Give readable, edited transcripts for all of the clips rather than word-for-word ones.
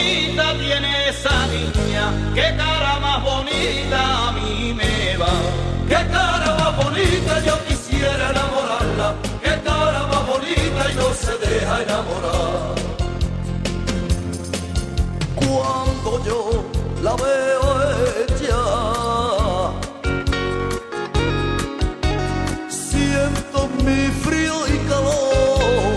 bonita tiene esa niña, qué cara más bonita a mí me va. Qué cara más bonita, yo quisiera enamorarla, qué cara más bonita y no se deja enamorar. Cuando yo la veo ella, siento mi frío y calor.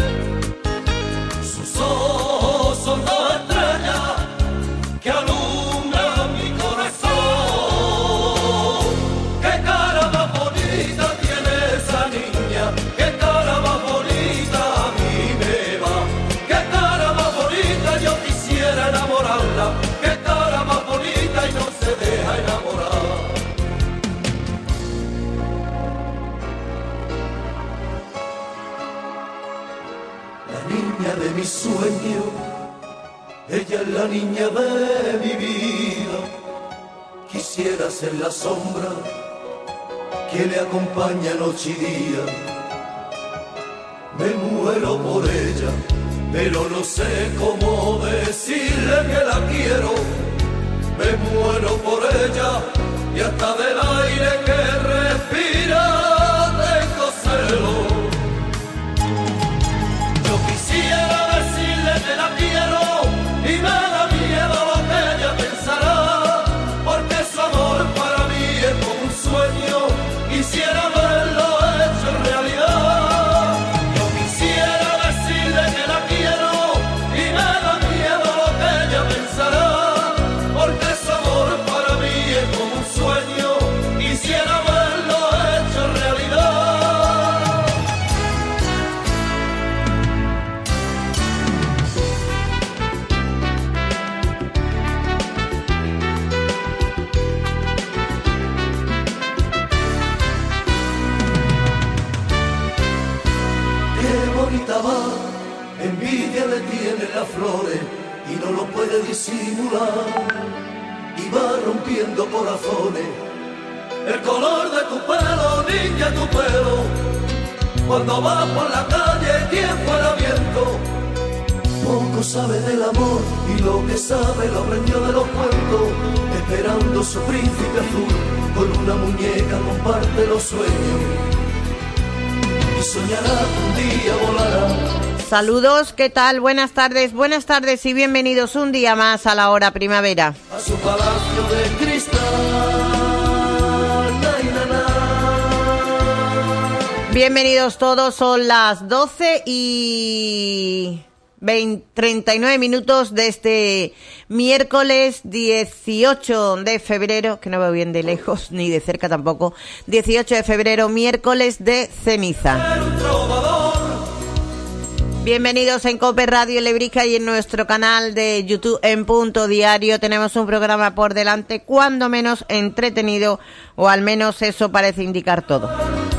Sus ojos son dos estrellas que alumbran mi corazón. Qué cara más bonita tiene esa niña, qué cara más bonita a mí me va. Qué cara más bonita, yo quisiera enamorarla, qué cara más bonita y no se deja enamorar. La niña de mi sueño, ella es la niña de mi vida. Quisiera ser la sombra que le acompaña noche y día. Me muero por ella, pero no sé cómo decirle que la quiero. Me muero por ella y hasta del aire que respira tengo celo. Yo quisiera decirle que la quiero y me da miedo lo que ella pensará, porque su amor para mí es como un sueño, quisiera verlo hecho en realidad. Yo quisiera decirle que la quiero y me da miedo lo que ella pensará, porque su amor para mí es como un sueño, quisiera verlo hecho en realidad. Qué bonita va, envidia le tiene las flores y no lo puede disimular. Y va rompiendo corazones, el color de tu pelo, niña, tu pelo. Cuando vas por la calle, ¿quién fuera viento? Poco sabe del amor y lo que sabe lo aprendió de los cuentos, esperando su príncipe azul, con una muñeca comparte los sueños y soñará que un día volará. Saludos, ¿qué tal? Buenas tardes y bienvenidos un día más a la hora primavera. A su palacio de cristal, na, na, na. Bienvenidos todos, son las 12 y 39 minutos de este miércoles 18 de febrero, que no veo bien de lejos ni de cerca tampoco, 18 de febrero, miércoles de ceniza. Bienvenidos en COPE Radio Lebrica y en nuestro canal de YouTube en Punto Diario. Tenemos un programa por delante, cuando menos entretenido, o al menos eso parece indicar todo.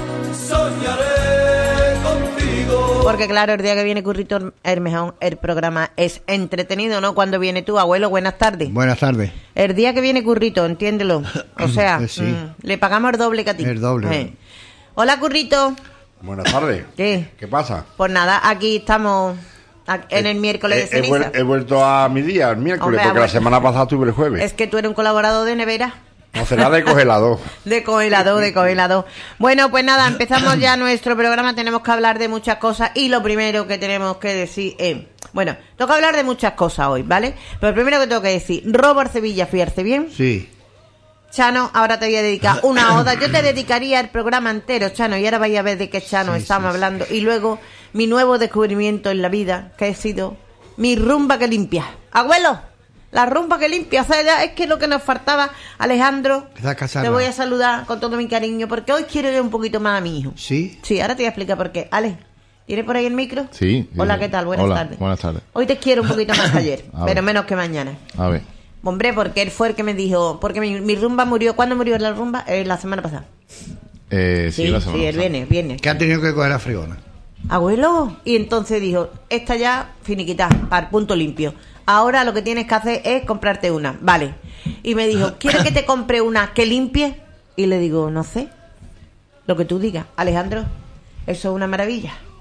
Soñaré contigo. Porque claro, el día que viene Currito Hermejón, el programa es entretenido, ¿no? Cuando viene tú, abuelo, buenas tardes. Buenas tardes. El día que viene Currito, entiéndelo. O sea, sí. Le pagamos el doble que a ti. El doble. Hola, Currito. Buenas tardes. ¿Qué? ¿Qué pasa? Pues nada, aquí estamos en el miércoles de ceniza. He vuelto a mi día, el miércoles, Hombre, porque la semana pasada estuve el jueves. Es que tú eres un colaborador de nevera. No será de congelador. De congelador. Bueno, pues nada, empezamos ya nuestro programa. Tenemos que hablar de muchas cosas y lo primero que tenemos que decir es... Bueno, toca hablar de muchas cosas hoy, ¿vale? Pero lo primero que tengo que decir, Robo Arcevilla, ¿fiarse bien? Sí. Chano, ahora te voy a dedicar una oda. Yo te dedicaría el programa entero, Chano, y ahora vais a ver de qué Chano estamos hablando. Y luego, mi nuevo descubrimiento en la vida, que ha sido mi rumba que limpia. Abuelo, la rumba que limpia. O sea, ya es que lo que nos faltaba, Alejandro, te voy a saludar con todo mi cariño, porque hoy quiero ver un poquito más a mi hijo. ¿Sí? Sí, ahora te voy a explicar por qué. Ale, ¿tienes por ahí el micro? Sí. Hola, ¿qué tal? Buenas tardes. Buenas tardes. Hoy te quiero un poquito más que ayer, A pero ver. menos que mañana. A ver. Hombre, porque él fue el que me dijo, porque mi rumba murió. ¿Cuándo murió la rumba? La semana pasada. Sí, la semana sí, él pasada. viene. Que ha tenido que coger a fregona. Abuelo. Y entonces dijo, esta ya finiquitada, para punto limpio. Ahora lo que tienes que hacer es comprarte una. Vale. Y me dijo, ¿quieres que te compre una que limpie? Y le digo, no sé. Lo que tú digas. Alejandro, eso es una maravilla.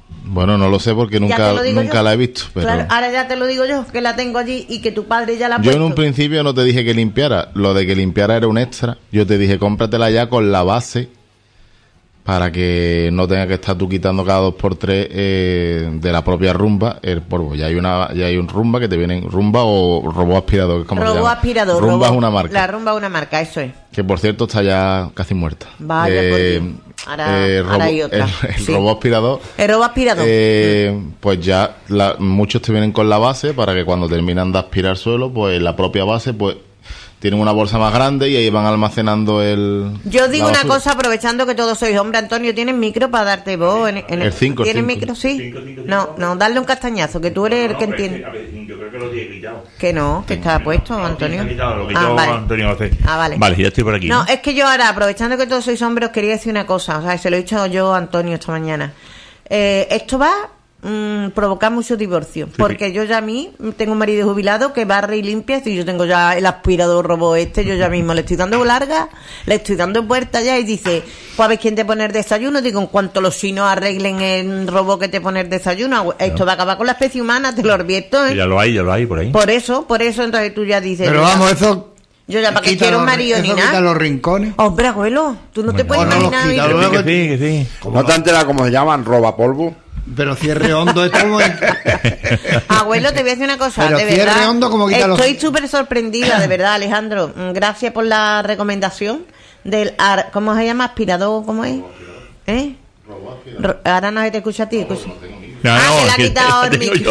Bueno, no lo sé porque nunca la he visto. Pero... Claro, ahora ya te lo digo yo, que la tengo allí y que tu padre ya la ha puesto. Yo en un principio no te dije que limpiara. Lo de que limpiara era un extra. Yo te dije, cómpratela ya con la base para que no tenga que estar tú quitando cada 2x3 de la propia rumba el polvo. Ya hay un rumba que te vienen, rumba o robot aspirador, ¿cómo se llama? Robot aspirador. Rumba es una marca. La rumba es una marca, eso es. Que por cierto está ya casi muerta. Vaya, ahora hay otra. El robot aspirador. El robot aspirador. Pues ya muchos te vienen con la base para que cuando terminan de aspirar suelo, pues la propia base, pues tienen una bolsa más grande y ahí van almacenando Yo digo una cosa, aprovechando que todos sois hombres, Antonio, ¿tienes micro para darte voz? El 5. ¿Tienes micro? Sí. No, darle un castañazo, que tú eres el que entiende. Yo creo que lo tiene quitado. Que no, que está puesto, Antonio. Vale. Antonio hace. Vale. Vale, ya estoy por aquí. No, es que yo ahora, aprovechando que todos sois hombres, os quería decir una cosa. O sea, se lo he dicho yo a Antonio esta mañana. Esto va provocar muchos divorcios, porque yo ya a mí tengo un marido jubilado que barre y limpia, y yo tengo ya el aspirador robot yo ya mismo le estoy dando larga, le estoy dando puerta ya, y dice, pues a ver quién te pone el desayuno. Digo, en cuanto los chinos arreglen el robot que te pone el desayuno, esto va a acabar con la especie humana, te lo advierto, ¿eh? Ya lo hay por ahí. Por eso entonces tú ya dices, pero vamos, eso yo ya para qué quiero un marido ni nada. Quita los rincones. Hombre, abuelo, tú no te puedes imaginar. Que sí. ¿No te enteras cómo se llaman? Roba polvo. Pero cierre hondo esto como... Abuelo, te voy a decir una cosa, pero de cierre verdad. Hondo como quita estoy súper sorprendida, de verdad, Alejandro. Gracias por la recomendación del ¿cómo se llama? Aspirador, ¿cómo es? Ahora no se te escucha a ti. Escucha. No, que le ha quitado el micro.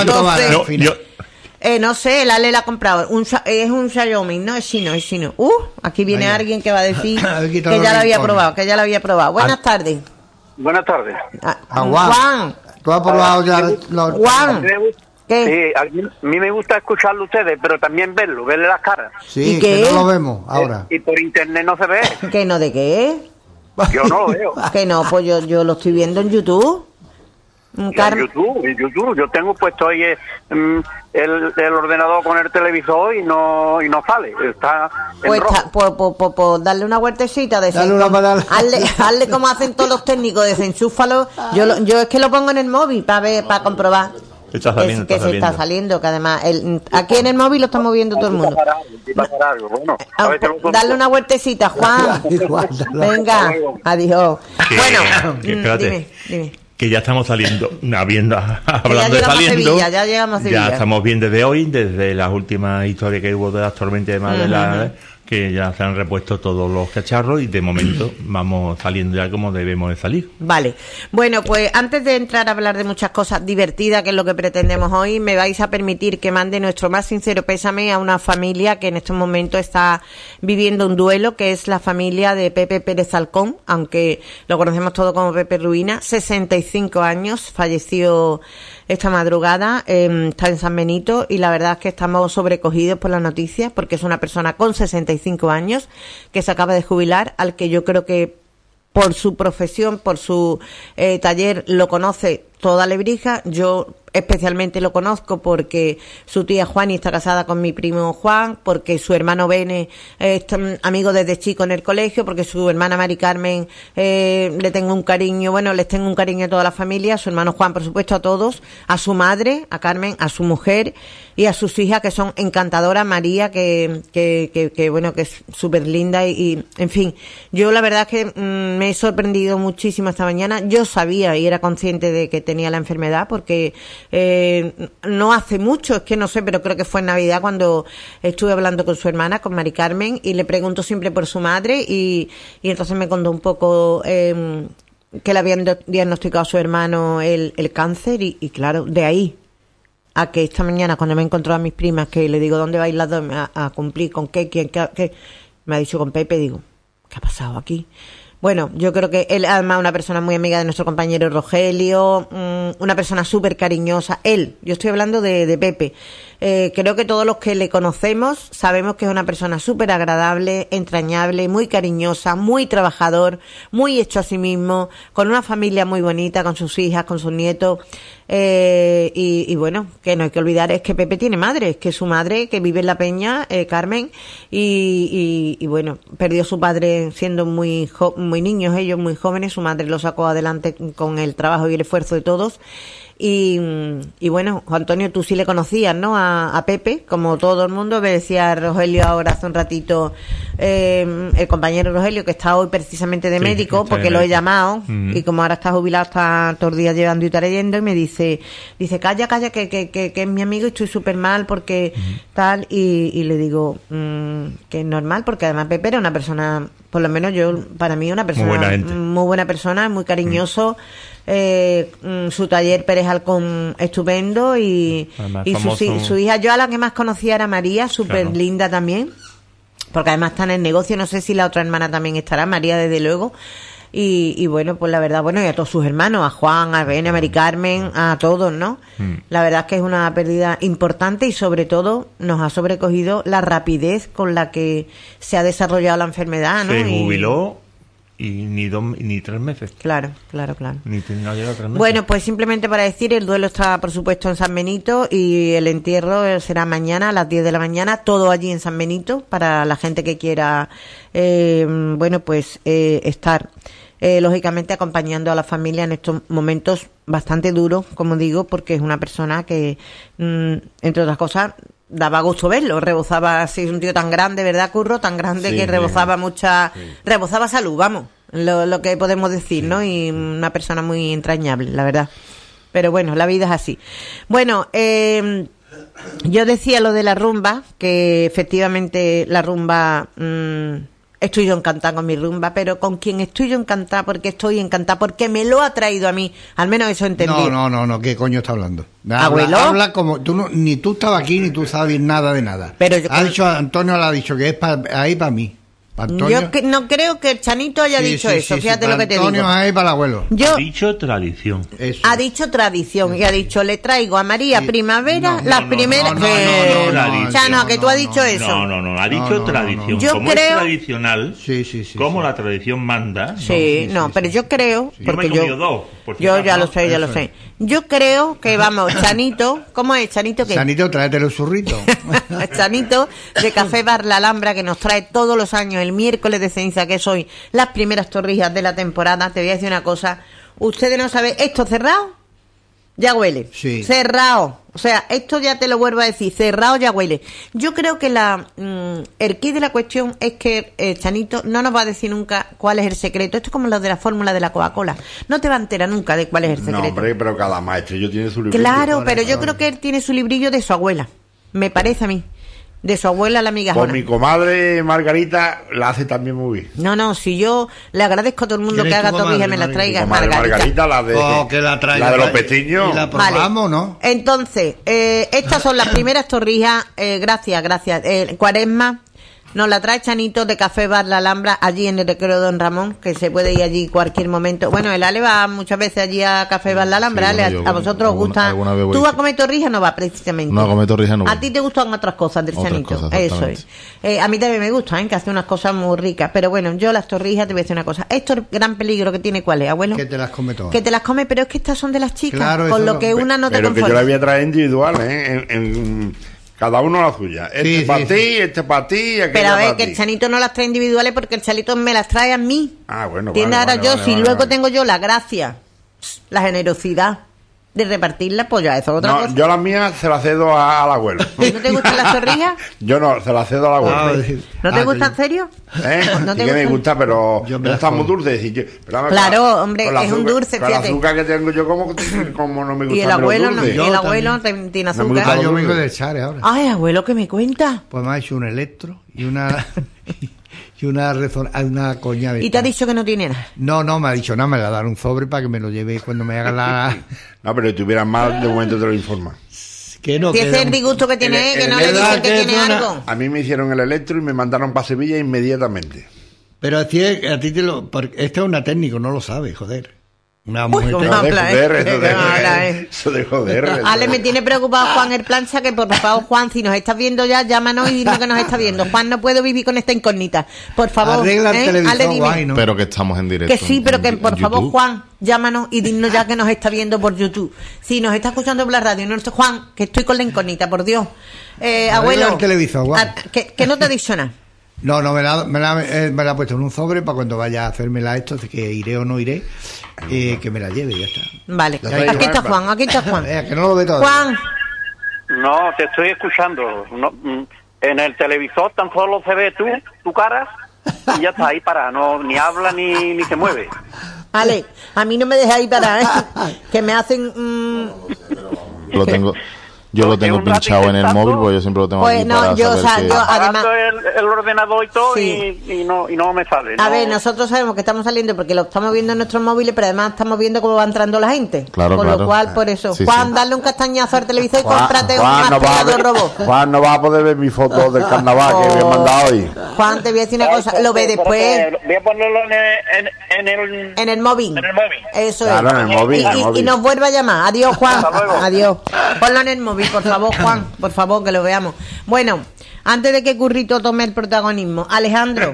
No sé, el Ale la ha comprado. Es un Xiaomi, no es chino, es chino. Aquí viene alguien que va a decir que ya lo había probado, Buenas tardes. Buenas tardes. Juan. ¿Tú has probado ya Juan. ¿Qué? Sí, a mí me gusta escucharlo a ustedes, pero también verle las caras. Sí, ¿y qué? Que no lo vemos ahora. Y por internet no se ve. ¿Que no de qué? Yo no lo veo. Que no, pues yo lo estoy viendo en YouTube. En YouTube. Yo tengo puesto ahí el ordenador con el televisor y no sale. Está en rojo. Pues darle una vueltecita de hazle como hacen todos los técnicos, desenchúfalo. Yo es que lo pongo en el móvil para comprobar está saliendo, que además aquí en el móvil lo estamos viendo todo el mundo. Darle una vueltecita, Juan. Venga, adiós. Bueno, dime. Que ya estamos saliendo, hablando de saliendo, ya llegamos a Sevilla. Ya estamos bien desde hoy, desde las últimas historias que hubo de las tormentas y demás, que ya se han repuesto todos los cacharros y de momento vamos saliendo ya como debemos de salir. Vale, bueno, pues antes de entrar a hablar de muchas cosas divertidas, que es lo que pretendemos hoy, me vais a permitir que mande nuestro más sincero pésame a una familia que en estos momentos está viviendo un duelo, que es la familia de Pepe Pérez Alcón, aunque lo conocemos todos como Pepe Ruina, 65 años, falleció esta madrugada, está en San Benito, y la verdad es que estamos sobrecogidos por las noticias, porque es una persona con 65 años que se acaba de jubilar, al que yo creo que por su profesión, por su taller, lo conoce toda Lebrija. Yo especialmente lo conozco porque su tía Juani está casada con mi primo Juan, porque su hermano Bene es amigo desde chico en el colegio, porque su hermana Mari Carmen les tengo un cariño a toda la familia, a su hermano Juan, por supuesto, a todos, a su madre, a Carmen, a su mujer y a sus hijas, que son encantadoras, María, que es súper linda y en fin, yo la verdad es que me he sorprendido muchísimo esta mañana. Yo sabía y era consciente de que tenía la enfermedad porque no hace mucho, es que no sé, pero creo que fue en Navidad cuando estuve hablando con su hermana, con Mari Carmen, y le pregunto siempre por su madre y entonces me contó un poco que le habían diagnosticado a su hermano el cáncer y claro, de ahí a que esta mañana cuando me encontró a mis primas, que le digo, ¿dónde vais las dos a cumplir? ¿Con qué? ¿Quién? ¿Qué? Me ha dicho con Pepe, digo, ¿qué ha pasado aquí? Bueno, yo creo que él, además, una persona muy amiga de nuestro compañero Rogelio, una persona súper cariñosa. Yo estoy hablando de Pepe. Creo que todos los que le conocemos sabemos que es una persona súper agradable, entrañable, muy cariñosa, muy trabajador, muy hecho a sí mismo, con una familia muy bonita, con sus hijas, con sus nietos. Y bueno, que no hay que olvidar es que Pepe tiene madre, es que su madre, que vive en La Peña, Carmen, y bueno, perdió a su padre siendo muy niños, ellos muy jóvenes, su madre lo sacó adelante con el trabajo y el esfuerzo de todos. Y bueno, Juan Antonio, tú sí le conocías, ¿no? A Pepe, como todo el mundo, me decía Rogelio ahora hace un ratito, el compañero Rogelio, que está hoy precisamente de médico, porque lo he llamado, y como ahora está jubilado, está todos los días llevando y trayendo, y me dice, calla, que es mi amigo y estoy súper mal porque tal, y le digo, que es normal, porque además Pepe era una persona, por lo menos para mí, una persona muy buena persona, muy cariñoso. Su taller Pérez Halcón estupendo y su hija, yo a la que más conocía era María, súper linda también, porque además está en el negocio, no sé si la otra hermana también estará, María desde luego, y bueno, pues la verdad, bueno, y a todos sus hermanos, a Juan, a Bene, a Mari Carmen, a todos, ¿no? La verdad es que es una pérdida importante y sobre todo nos ha sobrecogido la rapidez con la que se ha desarrollado la enfermedad, ¿no? Se jubiló y ni 3 meses. Claro. No llega a 3 meses. Bueno, pues simplemente para decir, el duelo está, por supuesto, en San Benito y el entierro será mañana a las 10 de la mañana, todo allí en San Benito, para la gente que quiera, estar, lógicamente, acompañando a la familia en estos momentos bastante duros, como digo, porque es una persona que, entre otras cosas, daba gusto verlo, rebozaba, así, es un tío tan grande, ¿verdad, Curro? Tan grande que rebozaba rebozaba salud, vamos, lo que podemos decir, ¿no? Y una persona muy entrañable, la verdad. Pero bueno, la vida es así. Bueno, yo decía lo de la rumba, que efectivamente la rumba, estoy yo encantada con mi rumba, pero con quien estoy yo encantada, porque me lo ha traído a mí, al menos eso entendí. No, ¿qué coño está hablando? ¿Abuelo? Habla como tú, ni tú estabas aquí, ni tú sabes nada de nada. Pero Antonio le ha dicho que es ahí para mí. Antonio, yo no creo que el Chanito haya dicho eso, fíjate lo que te digo. Antonio es ahí para el abuelo. Ha dicho tradición. Eso. Ha dicho tradición y ha dicho, le traigo a María Primavera las primeras... Chano, que tú has dicho eso. No, ha dicho tradición. Yo como creo... es tradicional, como la tradición manda. Pero yo creo... Porque yo me he comido dos. Yo ya lo sé. Yo creo que, vamos, Chanito, ¿cómo es? ¿Chanito qué? Chanito, tráete los zurritos. Chanito de Café Bar La Alhambra, que nos trae todos los años el miércoles de ceniza, que es hoy, las primeras torrijas de la temporada. Te voy a decir una cosa, ustedes no saben, esto cerrado ya huele, cerrado, o sea, esto ya te lo vuelvo a decir, cerrado ya huele. Yo creo que el kit de la cuestión es que Chanito no nos va a decir nunca cuál es el secreto. Esto es como lo de la fórmula de la Coca-Cola, no te va a enterar nunca de cuál es el secreto. No, hombre, pero cada maestrillo tiene su librillo. Claro, pero yo creo que él tiene su librillo de su abuela, me parece a mí. De su abuela, la migajona. Pues mi comadre Margarita la hace también muy bien. No, si yo le agradezco a todo el mundo que haga torrijas y me las traiga. Margarita, la de los pestiños. Y la probamos, ¿no? Entonces, estas son las primeras torrijas, gracias. Cuaresma, nos la trae Chanito de Café Bar La Alhambra, allí en el Recreo Don Ramón, que se puede ir allí cualquier momento. Bueno, el Ale va muchas veces allí a Café Bar La Alhambra, sí, a vosotros os gusta. ¿Tú vas a comer torrijas? No va, precisamente. No, a comer torrijas no va. A ti te gustan otras cosas del Chanito. Eso es. A mí también me gusta, que hace unas cosas muy ricas. Pero bueno, yo las torrijas te voy a decir una cosa. Esto, el gran peligro que tiene, ¿cuál es, abuelo? Que te las come todas. Que te las come, pero es que estas son de las chicas, claro, con lo que una no te conforma. Pero que yo la voy a traer individual, cada uno la suya. Este para ti, pero a ver, que el Chanito no las trae individuales, porque el Chanito me las trae a mí. Ah, bueno. Luego tengo yo la gracia, la generosidad de repartirlas, pues ya eso es otra cosa. Yo las mías se las cedo al abuelo. ¿No te gustan las torrijas? Yo no, se las cedo al abuelo. ¿No te gusta en serio? ¿No te gusta? Me gusta, pero están muy dulces. Claro, hombre, es un dulce, fíjate. Con el azúcar que tengo yo, como no me gusta. Y el abuelo tiene azúcar. Yo vengo de echar ahora. Ay, abuelo, ¿qué me cuenta? Pues me ha hecho un electro y una... y una coña de... ¿Y te ha dicho que no tiene nada? No, me ha dicho nada, me va a dar un sobre para que me lo lleve cuando me haga la... No, pero si tuvieras mal, de momento te lo informa. Que no, que ese es el disgusto que tiene, que no le dicen que tiene algo. A mí me hicieron el electro y me mandaron para Sevilla inmediatamente. Pero a ti te lo... Porque esto es una técnico, no lo sabe, joder. Una mujer ¿cómo Eso de habla, joder, eso de joder. Ale, me tiene preocupado Juan el plancha, que por favor, Juan, si nos estás viendo ya, llámanos y dinos que nos está viendo. Juan, no puedo vivir con esta incógnita. Por favor, arregla el televisor, Ale, dime. guay, ¿no? Pero que estamos en directo. Que sí, pero que por favor, YouTube. Juan, llámanos y dinos ya que nos está viendo por YouTube. Si nos está escuchando por la radio, no, Juan, que estoy con la incógnita, por Dios. Abuelo, el televisor, guay. que no te ha dicho nada. No, me la ha puesto en un sobre para cuando vaya a hacérmela esto, de que iré o no iré, que me la lleve y ya está. Vale, La traigo, aquí está Alba. Juan, aquí está Juan. Que no lo ve todo. Juan, No, te estoy escuchando. No, en el televisor tan solo se ve tu cara, y ya está ahí para, no, ni habla ni se mueve. Ale, a mí no me dejáis parar, que me hacen... Lo tengo, yo lo tengo un rato pinchado en el intentando. móvil, porque yo siempre lo tengo Pues aquí no, para yo, saber o sea, que- yo- Además- Apagando el ordenador y todo, Sí. y no me sale. A no. ver, nosotros sabemos que estamos saliendo porque lo estamos viendo en nuestros móviles, pero además estamos viendo cómo va entrando la gente. Claro, Con claro. lo cual, por eso. Sí, Juan, sí. dale un castañazo al televisor y Juan, cómprate un Juan, no va a aspirador ver- robot. Juan no va a poder ver mi foto del carnaval que me han mandado hoy. Juan, te voy a decir una cosa, lo ve después Voy a ponerlo en el... en el móvil. En el móvil. Eso Claro, es. en el móvil, Y, en el y móvil. nos vuelve a llamar. Adiós, Juan. Hasta luego. Adiós. Ponlo en el móvil, por favor, Juan. Por favor, que lo veamos. Bueno, antes de que Currito tome el protagonismo, Alejandro,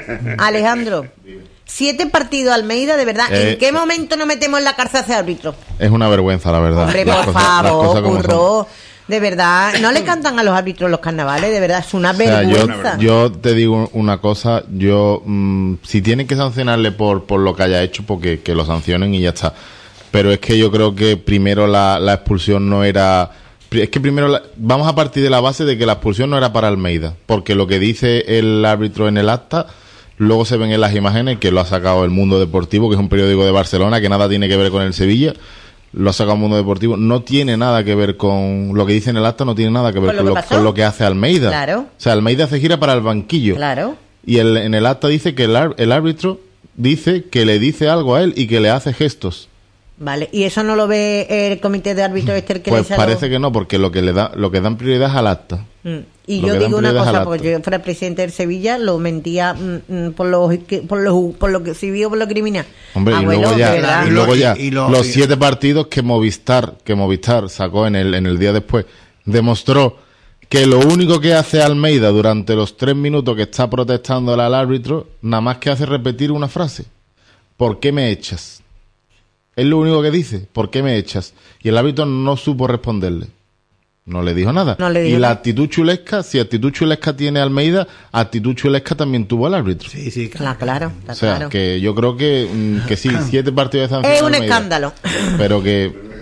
7 partidos Almeida, de verdad. ¿En qué momento nos metemos en la cárcel hacia árbitro? Es una vergüenza, la verdad. Hombre, Las por cosas- las favor, cosas como son. Curro. De verdad, no le cantan a los árbitros los carnavales, de verdad, es una O sea, vergüenza. yo te digo una cosa, si tienen que sancionarle por lo que haya hecho, porque que lo sancionen y ya está. Pero es que yo creo que primero la expulsión no era... Es que primero vamos a partir de la base de que la expulsión no era para Almeida, porque lo que dice el árbitro en el acta, luego se ven en las imágenes que lo ha sacado El Mundo Deportivo, que es un periódico de Barcelona, que nada tiene que ver con el Sevilla. Lo ha sacado El Mundo Deportivo, no tiene nada que ver con lo que dice en el acta, no tiene nada que ver ¿Con lo que pasó? con lo que hace Almeida. Claro. O sea, Almeida hace gira para el banquillo. Claro. Y en el acta dice que el árbitro dice que le dice algo a él y que le hace gestos. Vale, ¿y eso no lo ve el comité de árbitros este el que Pues le echa parece los- que no, porque lo que dan prioridad es al acta. Y Lo yo que digo dan una prioridad es cosa, al pues acta. yo fuera presidente del Sevilla, lo mentía por lo que civil o por lo criminal. Hombre, Abuelo, y luego de ya, verdad. y luego ya Y lo- los y- 7 partidos que Movistar sacó en el día después, demostró que lo único que hace Almeida durante los 3 minutos que está protestando al árbitro, nada más que hace repetir una frase. ¿Por qué me echas? Es lo único que dice. ¿Por qué me echas? Y el árbitro no supo responderle. No le dijo nada. No le dijo y la nada. actitud chulesca, si actitud chulesca tiene Almeida, actitud chulesca también tuvo el árbitro. Sí, sí, claro. Claro, está O sea, claro. que yo creo que sí, 7 partidos de sanción. Es un Almeida. escándalo. Pero que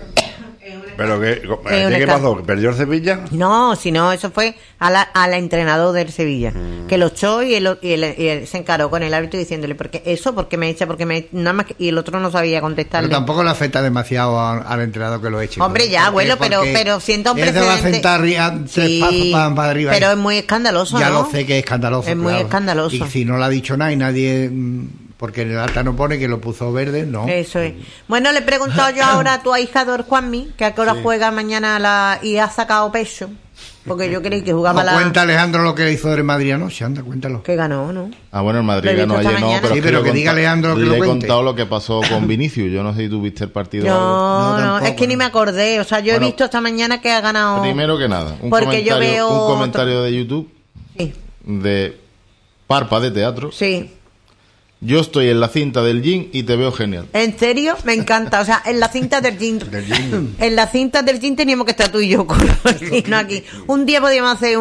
Pero que, un ¿qué escándalo. pasó? ¿Perdió el Sevilla? No, sino eso fue al entrenador del Sevilla, que lo echó y él se encaró con el árbitro diciéndole, ¿por qué me echa? Nada más y el otro no sabía contestarle. Pero tampoco le afecta demasiado al entrenador que lo eche. Hombre, ya, abuelo, pero sienta un Él te va a precedente. sentar tres pasos para arriba. pero es muy escandaloso, Ya ¿no? lo sé que es escandaloso. Es muy claro. escandaloso. Y si no le ha dicho nada y nadie... Porque en el acta no pone que lo puso verde, no. Eso es. Bueno, le he preguntado yo ahora a tu ahijador Juanmi, que a qué hora juega mañana y ha sacado pecho, porque yo creí que jugaba No, cuenta Alejandro lo que hizo del Madrid anoche, anda, cuéntalo. que ganó, ¿no? bueno, el Madrid Lo he ganó visto ayer, esta no, mañana. pero Sí, es pero le he que diga contado- Leandro que le lo he cuente. contado lo que pasó con Vinicius. Yo no sé si tú viste el partido. No, tampoco, es que ni me acordé. O sea, yo Bueno, he visto esta mañana que ha ganado. Primero que nada, Porque yo veo un comentario de YouTube Sí, de Parpa de Teatro. sí. Yo estoy en la cinta del Gin y te veo genial. ¿En serio? Me encanta. O sea, en la cinta del gin. En la cinta del gin teníamos que estar tú y yo, y no aquí. Un día podíamos hacer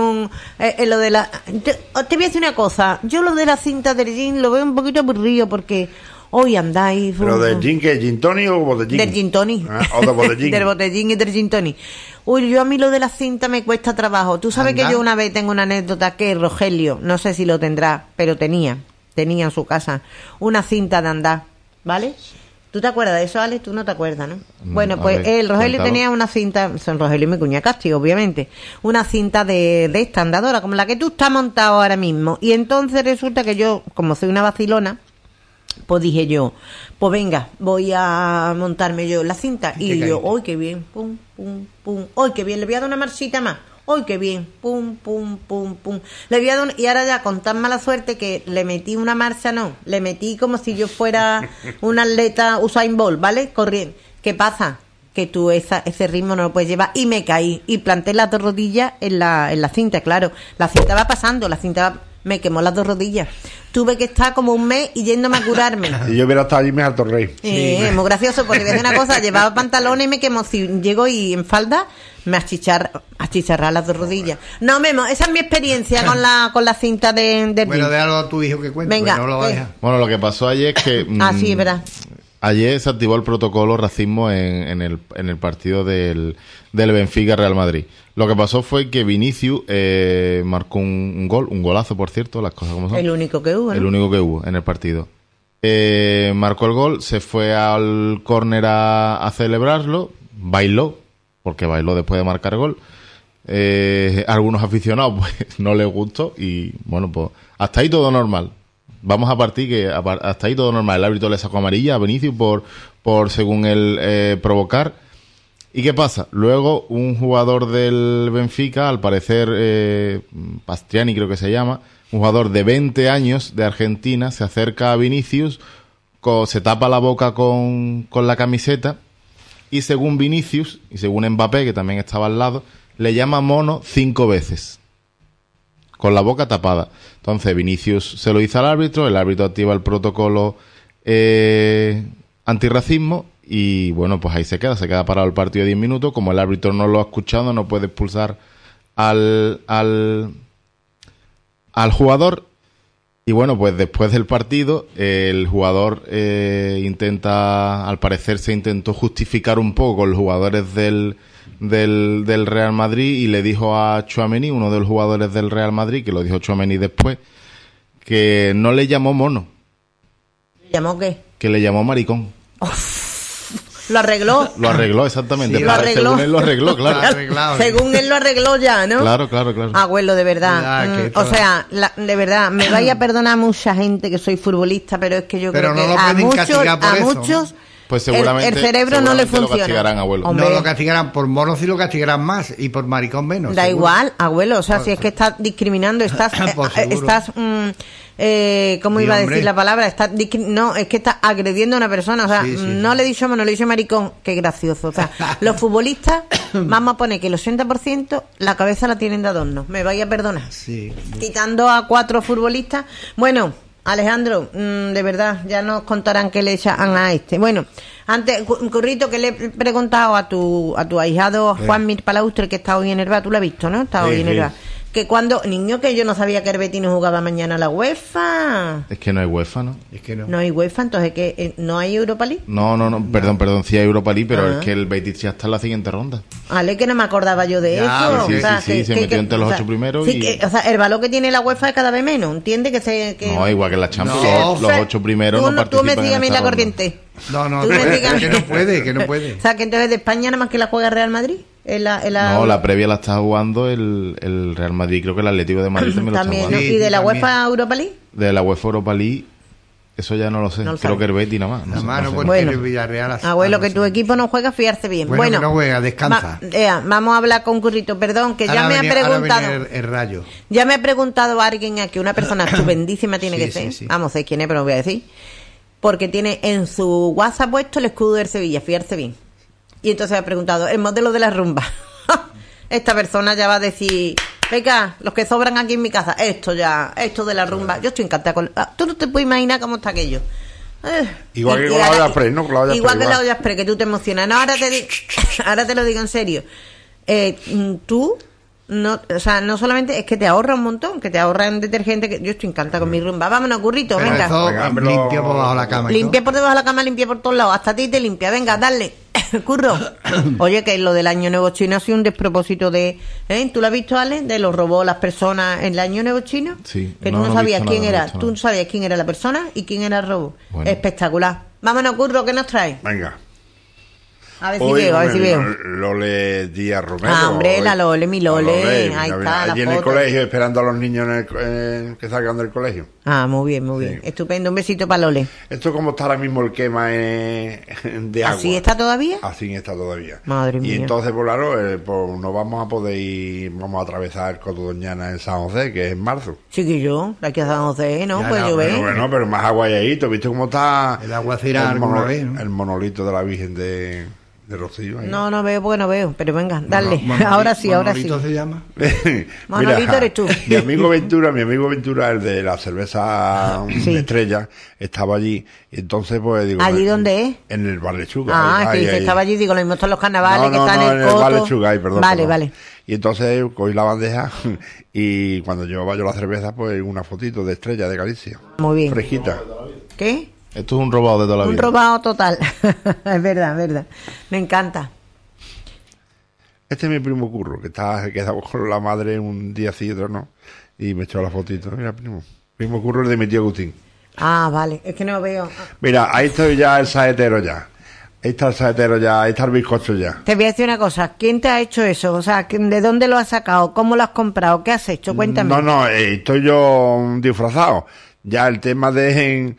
lo de la... Te voy a decir una cosa. Yo lo de la cinta del gin lo veo un poquito aburrido porque hoy andáis... ¿Pero del gin qué? ¿Gin tonic o botellín? Del gin tonic. Ah, o del botellín. Del botellín y del gin tonic. Uy, yo a mí lo de la cinta me cuesta trabajo. Tú sabes Anda. que yo una vez tengo una anécdota que Rogelio, no sé si lo tendrá, pero tenía en su casa una cinta de andar, ¿vale? ¿Tú te acuerdas de eso, Alex? Tú no te acuerdas, ¿no? Bueno, a pues ver, el Rogelio cuéntalo. tenía una cinta, son Rogelio y mi cuña Casti, obviamente, una cinta de esta andadora, como la que tú estás montado ahora mismo. Y entonces resulta que yo, como soy una vacilona, pues dije yo, pues venga, voy a montarme yo la cinta. Y yo, ¡ay, qué bien! Pum, pum, pum. ¡Ay, qué bien! Le voy a dar una marchita más. ¡Uy, qué bien! Pum, pum, pum, pum. Le voy a dar y ahora ya con tan mala suerte que le metí una marcha, le metí como si yo fuera un atleta Usain Bolt, ¿vale? Corriendo. ¿Qué pasa? Que tú ese ritmo no lo puedes llevar, y me caí y planté las 2 rodillas en la cinta, claro. La cinta va pasando, me quemó las 2 rodillas. Tuve que estar como un mes y yéndome a curarme. Si yo hubiera estado allí, me harto rey. Muy gracioso, porque ves una cosa, llevaba pantalones y me quemó. Si llego y en falda, me achicharrar las 2 rodillas. No, Memo, esa es mi experiencia con la cinta de Bueno, déjalo a tu hijo que cuente. Venga, no lo va a dejar. Bueno, lo que pasó ayer es que... sí, es verdad. Ayer se activó el protocolo racismo en el partido del Benfica Real Madrid. Lo que pasó fue que Vinicius marcó un gol, un golazo, por cierto, las cosas como son. El único que hubo, ¿no? El único que hubo en el partido. Marcó el gol, se fue al córner a celebrarlo, bailó, porque bailó después de marcar el gol. Algunos aficionados pues no les gustó y bueno, pues hasta ahí todo normal. Vamos a partir que hasta ahí todo normal. El árbitro le sacó amarilla a Vinicius por según él provocar. ¿Y qué pasa? Luego un jugador del Benfica, al parecer Pastriani creo que se llama, un jugador de 20 años de Argentina, se acerca a Vinicius, se tapa la boca con la camiseta y según Vinicius y según Mbappé, que también estaba al lado, le llama mono 5 veces. Con la boca tapada. Entonces Vinicius se lo dice al árbitro, el árbitro activa el protocolo antirracismo y bueno, pues ahí se queda parado el partido 10 minutos. Como el árbitro no lo ha escuchado, no puede expulsar al jugador. Y bueno, pues después del partido el jugador al parecer se intentó justificar un poco con los jugadores del Real Madrid y le dijo a Tchouaméni, uno de los jugadores del Real Madrid, que lo dijo Tchouaméni después, que no le llamó mono. ¿Le llamó qué? Que le llamó maricón. ¿Lo arregló? Lo arregló, exactamente. Sí, lo arregló. Según él lo arregló, claro. Según él lo arregló ya, ¿no? Claro. Abuelo, de verdad. O sea, de verdad, me vaya a perdonar mucha gente que soy futbolista, pero es que yo creo que a muchos... Pues seguramente el cerebro no le funciona. Lo castigarán, abuelo. Hombre. No lo castigarán, por mono sí lo castigarán más y por maricón menos. Da seguro. igual, abuelo, o sea, si es que estás discriminando, estás ¿cómo iba a decir la palabra? No, es que estás agrediendo a una persona, o sea, no le he dicho mono, le he dicho maricón, qué gracioso. O sea, los futbolistas, vamos a poner que el 80% la cabeza la tienen de adorno, me vaya a perdonar. Sí. Quitando a 4 futbolistas, bueno... Alejandro, de verdad, ya nos contarán qué le echan a este. Bueno, antes, Currito, que le he preguntado a tu ahijado Juan Mir Palaustre, que está hoy en Herba, tú lo has visto, ¿no? Está hoy en Herba. Que cuando, niño, que yo no sabía que el Betis no jugaba mañana a la UEFA. Es que no hay UEFA, ¿no? Es que no. No hay UEFA, entonces que no hay Europa League. No, perdón, sí hay Europa League, pero es que el Betis ya está en la siguiente ronda. Ale, que no me acordaba yo de eso. Sí, se metió entre los 8 primeros. O sea, el valor que tiene la UEFA es cada vez menos, ¿entiendes? No, igual que en la Champions, los 8 primeros no participan. Tú me sigas a mí la corriente. No, que no puede. O sea, que entonces de España nada más que la juega Real Madrid. No, la previa la está jugando el Real Madrid, creo que el Atlético de Madrid también lo está jugando. ¿Y de la UEFA Europa League? De la UEFA Europa League, eso ya no lo sé. Creo que el Betis nada más. Bueno, abuelo, que tu equipo no juega, fiarse bien. Bueno, que no juega, descansa. Vamos a hablar con Currito, perdón, que ya me ha preguntado. El Rayo. Ya me ha preguntado alguien aquí, una persona estupendísima tiene que ser. Sí. Vamos a ver quién es, pero no voy a decir. Porque tiene en su WhatsApp puesto el escudo del Sevilla, fiarse bien. Y entonces me ha preguntado, el modelo de la rumba. Esta persona ya va a decir, venga, los que sobran aquí en mi casa, esto de la rumba. Yo estoy encantada con... Tú no te puedes imaginar cómo está aquello. Igual que con la olla express, ¿no? Igual que la olla express, que tú te emocionas. No, ahora te lo digo en serio. Tú... No, o sea, no solamente es que te ahorra un montón, que te ahorra en detergente, que yo estoy encantada con mi rumba. Vámonos, Currito, venga. Limpia por debajo de la cama. Limpia por debajo de la cama, limpia por todos lados. Hasta a ti te limpia. Venga, dale. Curro. Oye, que lo del Año Nuevo Chino ha sido un despropósito de... ¿Tú lo has visto, Ale? De los robó las personas en el Año Nuevo Chino. Sí. Que tú no sabías quién era. Tú no sabías quién era la persona y quién era el robo. Bueno. Espectacular. Vámonos, Curro, ¿qué nos trae? Venga. A ver si veo, a ver si veo. Lole Díaz Romero. Ah, hombre, la Lole, mi Lole. Ahí está, allí en el colegio, esperando a los niños que salgan del colegio. Ah, muy bien, muy bien. Estupendo, un besito para Lole. Esto es como está ahora mismo el quema de agua. ¿Así está todavía? Así está todavía. Madre mía. Y entonces, pues claro, pues no vamos a poder ir, vamos a atravesar el Coto Doñana en San José, que es en marzo. Chiquillo, aquí a San José, ¿no? Pues llover. Bueno, pero más agua ahí, ¿viste cómo está? El aguacera alguna vez, ¿no? El monolito de la Virgen de Rocío. Ahí. No veo porque no veo, pero venga, dale. Ahora sí. ¿Monolito se llama? Monolito eres tú. Mi amigo Ventura, el de la cerveza Estrella, estaba allí. Y entonces, pues digo. ¿Allí dónde es? En el Bar Lechuga. Es que estaba allí, digo, lo mismo están los carnavales que están en el Coto. Bar Lechuga, perdón. Vale. Y entonces cogí la bandeja y cuando llevaba yo la cerveza, pues una fotito de Estrella de Galicia. Muy bien. Fresquita. ¿Qué? Esto es un robado de toda la vida. Un robado total. Es verdad. Me encanta. Este es mi primo Curro, que quedó con la madre un día sí y otro no. Y me echó la fotito. Mira, primo Curro es de mi tío Agustín. Ah, vale. Es que no veo. Mira, ahí estoy ya el saetero ya. Ahí está el saetero ya. Ahí está el bizcocho ya. Te voy a decir una cosa. ¿Quién te ha hecho eso? O sea, ¿de dónde lo has sacado? ¿Cómo lo has comprado? ¿Qué has hecho? Cuéntame. No, estoy yo disfrazado. Ya el tema del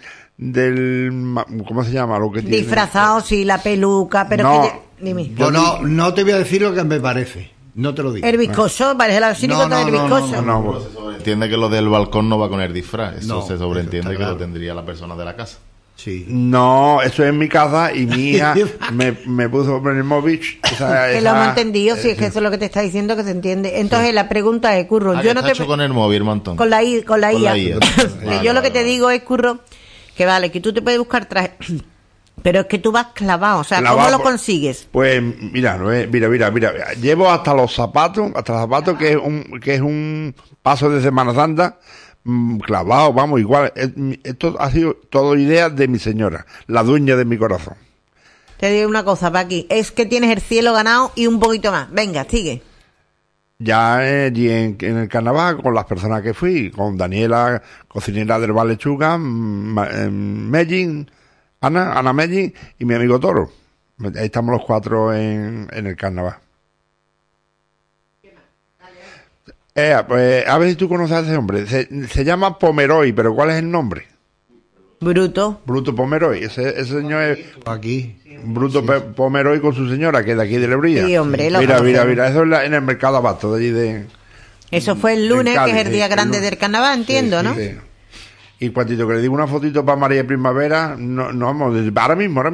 ¿cómo se llama? Lo que tiene. Disfrazado, sí, la peluca, pero no, dime. Yo no te voy a decir lo que me parece. No te lo digo. El bizcocho, parece la chirigota del bizcocho. No, se sobreentiende que lo del balcón no va con el disfraz. Eso se sobreentiende que lo tendría la persona de la casa. Sí. No, eso es en mi casa y mi hija me puso en el móvil. Que lo hemos entendido, sí, es que eso es lo que te está diciendo, que se entiende. Entonces, la pregunta es, Curro, yo no te... hecho con el móvil, montón. Con la IA. Vale, yo lo que te digo es, Curro, que vale, que tú te puedes buscar traje, pero es que tú vas clavado, o sea, ¿cómo lo consigues? Pues mira, llevo hasta los zapatos, que es un paso de Semana Santa, clavado, vamos, igual. Esto ha sido todo idea de mi señora, la dueña de mi corazón. Te digo una cosa, Paqui, es que tienes el cielo ganado y un poquito más. Venga, sigue. Ya allí en el carnaval, con las personas que fui, con Daniela, cocinera del Bar Lechuga, Mellin, Ana Mellin y mi amigo Toro. Ahí estamos los cuatro en el carnaval. Pues, a ver si tú conoces a ese hombre. Se llama Pomeroy, pero ¿cuál es el nombre? Bruto Pomeroy. Ese señor es aquí. Bruto Pomeroy con su señora, que es de aquí de Lebrija. Sí, hombre, mira, eso es en el mercado Abasto, de allí de... Eso fue el lunes, Cádiz, que es el día grande del carnaval, entiendo, ¿no? Sí. Y cuantito que le digo una fotito para María Primavera, no vamos, ahora mismo.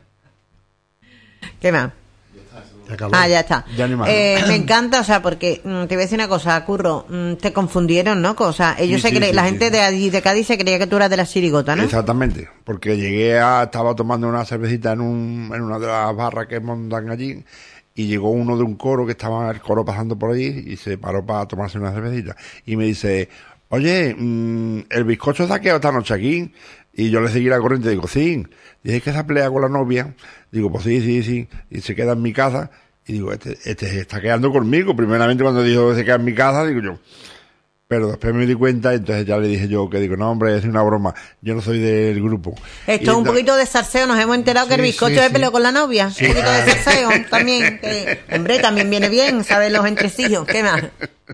¿Qué más? Ya está. Me encanta, o sea, porque te voy a decir una cosa, Curro, te confundieron, ¿no? O sea, ellos la gente de allí de Cádiz se creía que tú eras de la chirigota, ¿no? Exactamente, porque estaba tomando una cervecita en una de las barras que montan allí y llegó uno de un coro, que estaba el coro pasando por allí y se paró para tomarse una cervecita y me dice, oye, ¿el bizcocho se ha quedado esta noche aquí? Y yo le seguí la corriente y digo, sí. Dije, que se ha peleado con la novia. Digo, pues sí. Y se queda en mi casa. Y digo, este se está quedando conmigo. Primeramente cuando dijo que se queda en mi casa, digo yo. Pero después me di cuenta, entonces ya le dije yo que digo, no, hombre, es una broma. Yo no soy del grupo. Esto es un poquito de salseo. Nos hemos enterado que el bizcocho se peleó con la novia. Un poquito de salseo también. Que, hombre, también viene bien, ¿sabes? Los entresijos. ¿Qué más?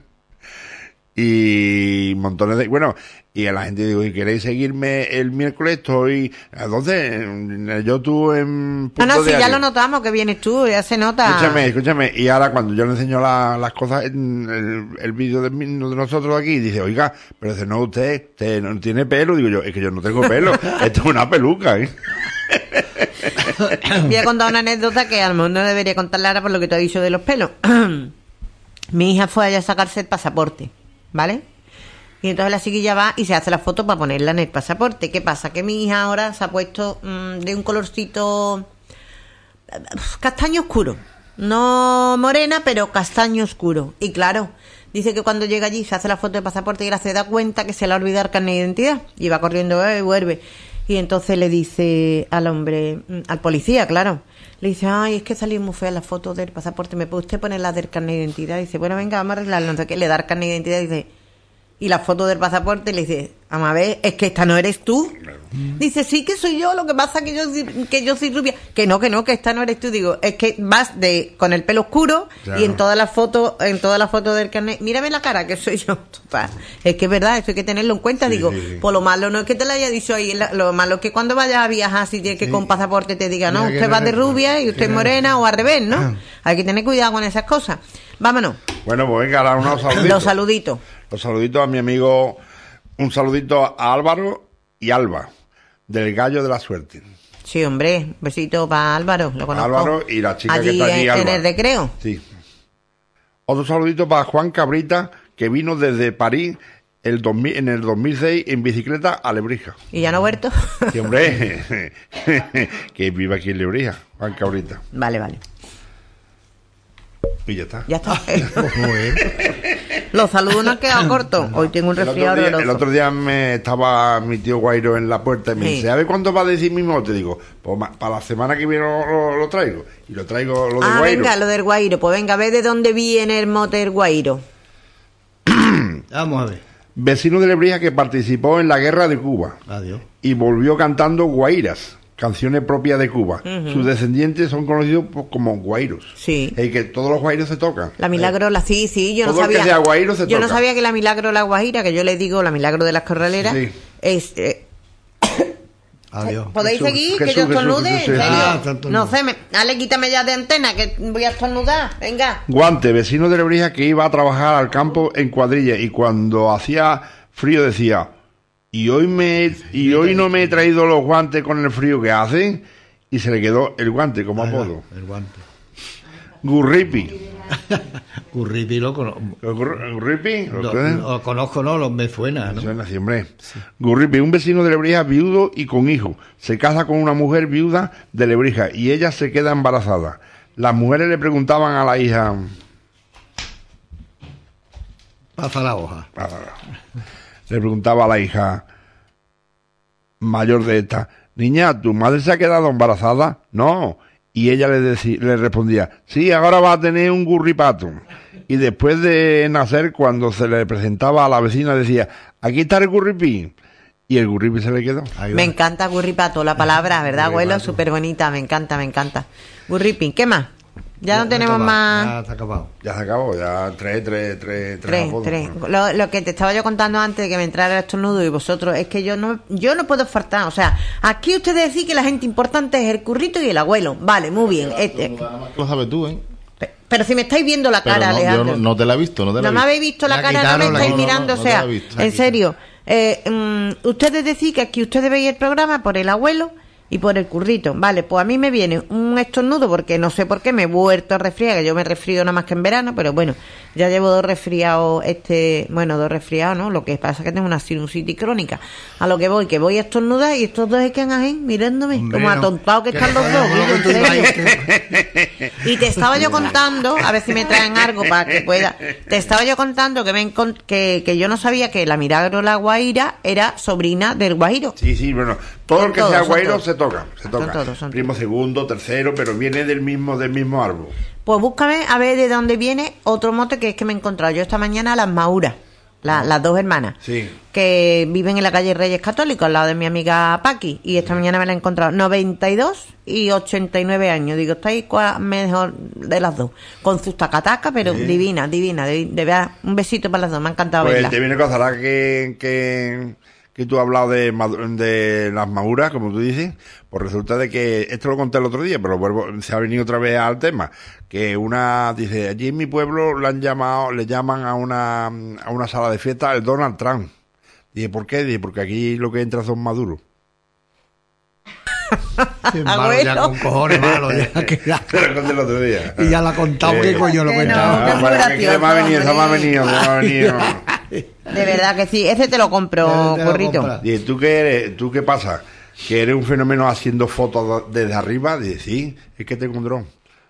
Y montones de... Bueno, y a la gente digo, ¿y queréis seguirme el miércoles? Estoy... ¿A dónde? En el YouTube en... No, sí, ya lo notamos que vienes tú, ya se nota. Escúchame. Y ahora cuando yo le enseño las cosas, el vídeo de nosotros aquí, dice, oiga, pero dice, no, usted no tiene pelo. Digo yo, es que yo no tengo pelo. Esto es una peluca, ¿eh? Voy a contar una anécdota que a lo mejor no debería contarla ahora por lo que te he dicho de los pelos. Mi hija fue allá a sacarse el pasaporte, ¿vale? Y entonces la chiquilla va y se hace la foto para ponerla en el pasaporte. ¿Qué pasa? Que mi hija ahora se ha puesto de un colorcito castaño oscuro. No morena, pero castaño oscuro. Y claro, dice que cuando llega allí se hace la foto de pasaporte y ella se da cuenta que se le ha olvidado el carnet de identidad. Y va corriendo y vuelve. Y entonces le dice al hombre, al policía, claro, le dice, ay, es que salí muy fea la foto del pasaporte, ¿me puede usted poner la del carnet de identidad? Y dice, bueno, venga, vamos a arreglarlo. Entonces, que le da el carnet de identidad y dice, y la foto del pasaporte, le dice, Vamos a ver, es que esta no eres tú. Dice, sí que soy yo, lo que pasa que yo soy rubia. Que no, que esta no eres tú. Digo, es que vas con el pelo oscuro, claro. Y en todas las fotos del carnet, mírame la cara, que soy yo. Es que es verdad, esto hay que tenerlo en cuenta. Sí, digo, pues lo malo no es que te lo haya dicho ahí, lo malo es que cuando vayas a viajar, si tienes que con pasaporte te diga, no, usted va de rubia y usted es morena o al revés, ¿no? Hay que tener cuidado con esas cosas. Vámonos. Bueno, pues venga, ahora unos saluditos. Los saluditos a mi amigo, un saludito a Álvaro y Alba, del Gallo de la Suerte. Sí, hombre, un besito para Álvaro, lo conozco. Álvaro y la chica allí que está allí, en el recreo. Sí. Otro saludito para Juan Cabrita, que vino desde París en el 2006 en bicicleta a Lebrija. ¿Y ya no ha vuelto? Sí, hombre, que vive aquí en Lebrija, Juan Cabrita. Vale. Y ya está. Los saludos no han quedado cortos. Hoy tengo un resfriado. El otro día estaba mi tío Guairo en la puerta y me dice, a ver cuándo va a decir mi mote. Digo, pues para la semana que viene lo traigo. Y lo traigo lo de Guairo. Venga, lo del Guairo. Pues venga, a ver de dónde viene el mote del Guairo. Vamos a ver. Vecino de Lebrija que participó en la guerra de Cuba. Adiós. Y volvió cantando guairas, canciones propias de Cuba. Sus descendientes son conocidos como guairos. Sí. Y que todos los guairos se tocan. La Milagro, sí, yo todo no sabía. Que sea guairo se yo toca. no sabía que la Milagro la Guajira, que yo le digo la Milagro de las Corraleras, sí. Es... Adiós. ¿Podéis seguir? Jesús, que yo estornude. Jesús, no sé, dale, quítame ya de antena, que voy a estornudar. Venga. Guante, vecino de Lebrija que iba a trabajar al campo en cuadrilla y cuando hacía frío decía, y hoy no me he traído los guantes con el frío que hacen, y se le quedó el guante como apodo. El guante. Gurripi. Gurripi lo conozco. ¿Gurripi? Lo conozco, no, me suena, ¿no? Me suena, sí, hombre. Sí. Gurripi, un vecino de Lebrija viudo y con hijo. Se casa con una mujer viuda de Lebrija y ella se queda embarazada. Las mujeres le preguntaban a la hija... Pasa la hoja. Le preguntaba a la hija mayor de esta, niña, ¿tu madre se ha quedado embarazada? No. Y ella le respondía, sí, ahora va a tener un gurripato. Y después de nacer, cuando se le presentaba a la vecina, decía, aquí está el gurripi. Y el gurripi se le quedó. Me encanta gurripato, la palabra, ¿verdad, abuelo? Súper bonita, me encanta. Gurripi, ¿qué más? Ya no tenemos más. Ya se ha acabado. Ya se acabó, ya tres. Lo que te estaba yo contando antes de que me entrara el estornudo y vosotros, es que yo no puedo faltar. O sea, aquí ustedes decís que la gente importante es el currito y el abuelo. Vale, muy bien. Lo sabes tú, ¿eh? Pero si me estáis viendo la cara, no, Alejandro. Yo no te la he visto, no me habéis visto la cara, no me estáis mirando, o sea, en serio. Ustedes decís que aquí ustedes veis el programa por el abuelo y por el currito. Vale, pues a mí me viene un estornudo porque no sé por qué me he vuelto a resfriar, que yo me resfrío nada más que en verano, pero bueno, ya llevo dos resfriados, ¿no? Lo que pasa es que tengo una sinusitis crónica. A lo que voy a estornudar y estos dos se quedan ahí mirándome, hombre, como atontados que están los dos. Y te estaba yo contando, a ver si me traen algo para que pueda. Te estaba yo contando que yo no sabía que la Milagro la Guaira era sobrina del Guairo. Sí, bueno, todo el que sea Guairo se toca. Son primo segundo, tercero, pero viene del mismo árbol. Pues búscame a ver de dónde viene otro mote que es que me he encontrado yo esta mañana, las Mauras, las dos hermanas, sí, que viven en la calle Reyes Católicos, al lado de mi amiga Paqui, y esta mañana me la he encontrado, 92 y 89 años, digo, estáis mejor de las dos, con sus tacatacas, pero sí, divina, de verdad, un besito para las dos, me ha encantado pues verla. Te viene cosa, ahora que tú has hablado de las Mauras, como tú dices, pues resulta de que, esto lo conté el otro día, pero se ha venido otra vez al tema, que dice, allí en mi pueblo le llaman a una sala de fiesta el Donald Trump. Dije, ¿por qué? Dije, porque aquí lo que entra son maduros. Malo, ya con cojones malos, ya que ya. Te lo conté el otro día. Y ya la ha contado, ¿qué coño lo cuenta? Se me ha venido. De verdad que sí, ese te lo compro, Currito. ¿Y tú qué pasa? ¿Que eres un fenómeno haciendo fotos desde arriba? Dice, sí, es que tengo un dron.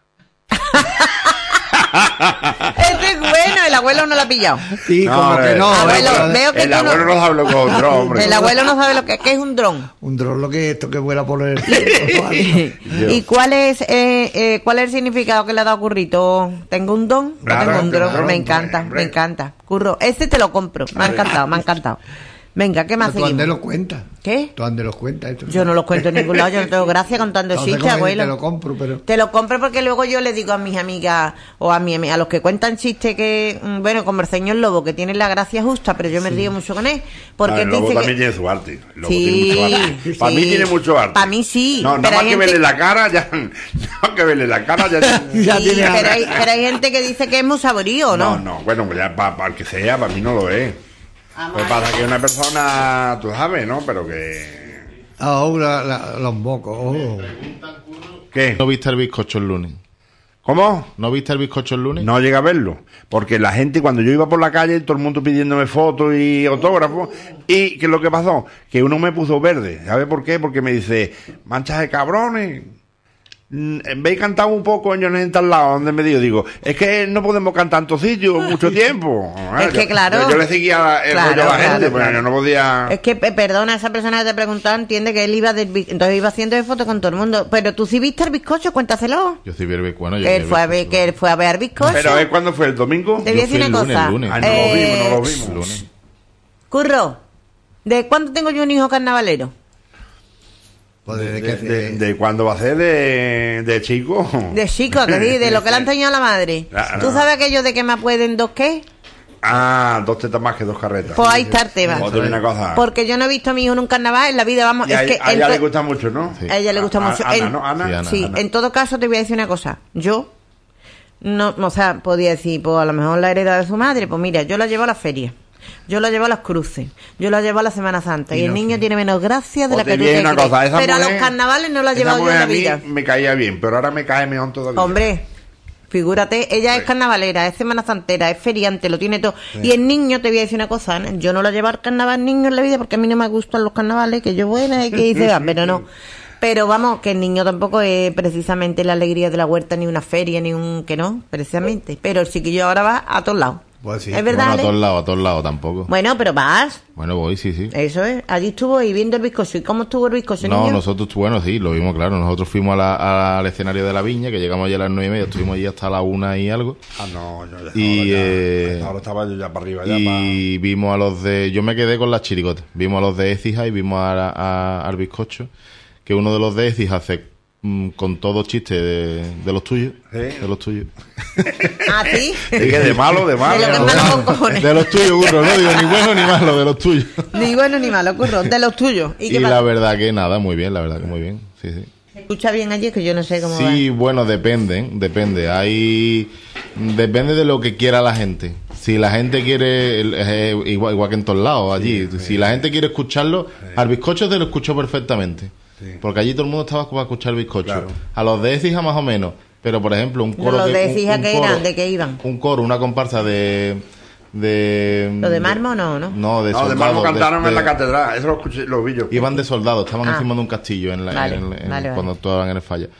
Ese es bueno, el abuelo no lo ha pillado. Sí, no, como que no. Abuelo, veo que el abuelo no sabe lo que es un dron, hombre. El abuelo no sabe lo que es un dron. Un dron lo que es esto que vuela por el... ¿Y cuál es el significado que le ha dado Currito? ¿Tengo un don? Claro, tengo un dron. Dron, me encanta. Curro, ese te lo compro. Me ha encantado. Venga, ¿qué más ¿Tú dónde los cuentas? ¿Qué? ¿Tú dónde los cuentas? Yo no los cuento en ningún lado, yo no tengo gracia contando chistes, abuelo. Te lo compro, pero... Te lo compro porque luego yo le digo a mis amigas o a los que cuentan chistes que, bueno, como el señor Lobo, que tienen la gracia justa, pero yo me río mucho con él. Porque el Lobo dice también que... tiene su arte. El Lobo Sí, tiene mucho arte. sí. Para mí tiene mucho arte. Para mí sí. No, nada más que verle la cara, ya. Nada que verle la cara, ya. Ya Sí, tiene pero hay gente que dice que es muy saborío, ¿no? No, bueno, ya para el que sea, para mí no lo es. Lo que pasa es que una persona, tú sabes, ¿no? Pero que... los mocos. ¿Qué? ¿No viste el bizcocho el lunes? ¿Cómo? ¿No viste el bizcocho el lunes? No llegué a verlo, porque la gente, cuando yo iba por la calle, todo el mundo pidiéndome fotos y autógrafos, y ¿qué es lo que pasó? Que uno me puso verde, ¿sabes por qué? Porque me dice, manchas de cabrones, veis cantar un poco en tal lado, donde me digo, es que no podemos cantar en todos sitios mucho tiempo. Es que claro. Yo le seguía el rollo a la gente, pero yo no podía... Es que, perdona, esa persona que te preguntaba entiende que él iba entonces iba haciendo fotos con todo el mundo. Pero tú sí viste el bizcocho, cuéntaselo. Yo sí vi el bizcocho. Bueno, Que él fue a ver bizcocho. Pero ¿cuándo fue? ¿El domingo? Te voy a decir una cosa. El lunes. Ah, no lo vimos. El lunes. Curro, ¿de cuándo tengo yo un hijo carnavalero? ¿De cuándo va a ser? ¿De chico? De chico, que sí, de lo que le han enseñado a la madre. Claro. ¿Tú sabes aquello de que me pueden dos qué? Ah, 2 tetas más que 2 carretas. Pues ahí está el tema. Una cosa. Porque yo no he visto a mi hijo en un carnaval en la vida, vamos. Y a ella le gusta mucho, ¿no? Sí. A ella le gusta mucho. Ana, ¿no? Ana. Sí, Ana. en todo caso te voy a decir una cosa. Yo, no, o sea, podía decir, pues a lo mejor la heredad de su madre, pues mira, yo la llevo a la feria. Yo la llevo a las cruces, yo la llevo a la Semana Santa y el niño tiene menos gracia de la que tú te crees. Pero a los carnavales no la he llevado yo en la vida. A mí me caía bien, pero ahora me cae mejor todavía. Hombre, figúrate, ella es carnavalera, es Semana Santera, es feriante, lo tiene todo. Sí. Y el niño, te voy a decir una cosa, Ana, yo no la llevo al carnaval niño en la vida porque a mí no me gustan los carnavales, que yo buena y que dice, pero no. Pero vamos, que el niño tampoco es precisamente la alegría de la huerta, ni una feria, ni un... que no, precisamente. Pero el chiquillo ahora va a todos lados. Pues sí. ¿Es verdad? Bueno, a todos lados tampoco. Bueno, pero vas. Bueno, voy, sí. Eso es. Allí estuvo y viendo el bizcocho. ¿Y cómo estuvo el bizcocho, No, niño? nosotros, bueno, sí, lo vimos, claro. Nosotros fuimos al escenario de la Viña, que llegamos allá a las 9:30, estuvimos allí hasta las 1 y algo. Ah, no, yo ya. Ahora estaba yo ya para arriba. Y vimos a los de... Yo me quedé con las chiricotas. Vimos a los de Écija y vimos al bizcocho, que uno de los de Écija hace... con todo chiste de los tuyos. ¿Sí? De los tuyos. ¿Ah, sí? Es que de malo. De lo que es malo con cojones. De los tuyos, Curro. No digo ni bueno ni malo, de los tuyos. Ni bueno ni malo, Curro. De los tuyos. Y la verdad que nada, muy bien, la verdad que muy bien. Sí. ¿Se escucha bien allí? Que yo no sé cómo va. Sí, bueno, depende. Depende de lo que quiera la gente. Si la gente quiere, igual que en todos lados, allí. Sí. Si la gente quiere escucharlo, al bizcocho te lo escuchó perfectamente. Sí. Porque allí todo el mundo estaba para escuchar el bizcocho. Claro. A los de Écija más o menos. Pero, por ejemplo, un coro... ¿Los de Écija qué eran? ¿De qué iban? Un coro, una comparsa de... ¿Lo de Marmo no? No, de soldados. De Marmo cantaron en la catedral. Eso lo escuché, lo vi yo. Iban de soldados, estaban encima de un castillo cuando estaban en el falla.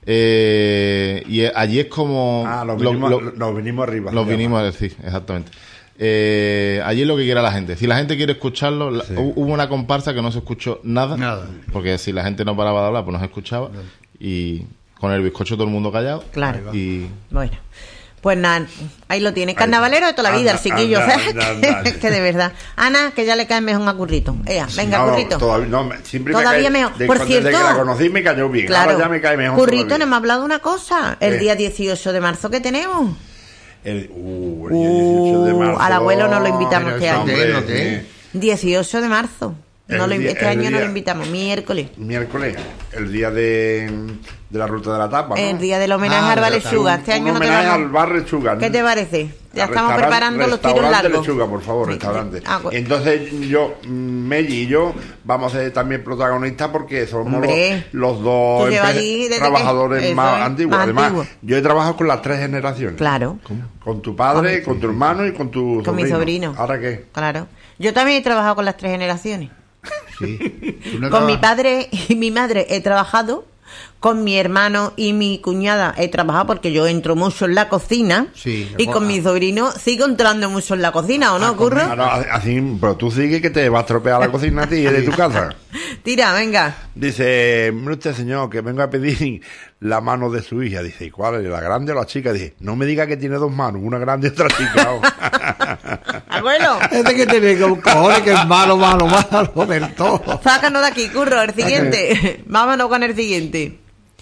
Y allí es como... nos vinimos arriba. Los vinimos a decir, exactamente. Allí es lo que quiera la gente. Si la gente quiere escucharlo, hubo una comparsa que no se escuchó nada. Porque si la gente no paraba de hablar, pues no se escuchaba. Y con el bizcocho todo el mundo callado. Claro. Y bueno, pues nada, ahí lo tiene. Carnavalero de toda la vida, el chiquillo. Que de verdad. Ana, que ya le cae mejor a Currito. Venga, Currito. Todavía mejor. Por cierto, desde que la conocí me cayó bien. Claro, ahora ya me cae mejor. Currito, no me ha hablado una cosa. El día 18 de marzo que tenemos. El 18 de marzo. Al abuelo no lo invitamos este año. 18 de marzo. Este año no lo invitamos. Miércoles, el día de la ruta de la tapa, ¿no? El día del homenaje al Bar Lechuga. Este año no te homenaje al Bar Lechuga. ¿Qué te parece? Ya estamos preparando los tiros largos. Restaurante Lechuga, por favor, restaurante. Entonces Melli y yo vamos a ser también protagonistas porque somos los dos trabajadores más antiguos. Además, yo he trabajado con las 3 generaciones. Claro. Con tu padre, con tu hermano y con tu sobrino. Con mi sobrino. ¿Ahora qué? Claro. Yo también he trabajado con las 3 generaciones. Sí. Con mi padre y mi madre he trabajado, con mi hermano y mi cuñada he trabajado porque yo entro mucho en la cocina, y con mi sobrino sigo entrando mucho en la cocina, ¿o no, Curro? Así, pero tú sigue que te va a estropear la cocina a ti de tu casa. Tira, venga. Dice, mire usted, señor, que vengo a pedir la mano de su hija. Dice, ¿y cuál es? ¿La grande o la chica? Dice, no me diga que tiene 2 manos, una grande y otra chica. abuelo. Este que tiene cojones que es malo del todo. Sácanos de aquí, Curro, el siguiente. Vámonos con el siguiente.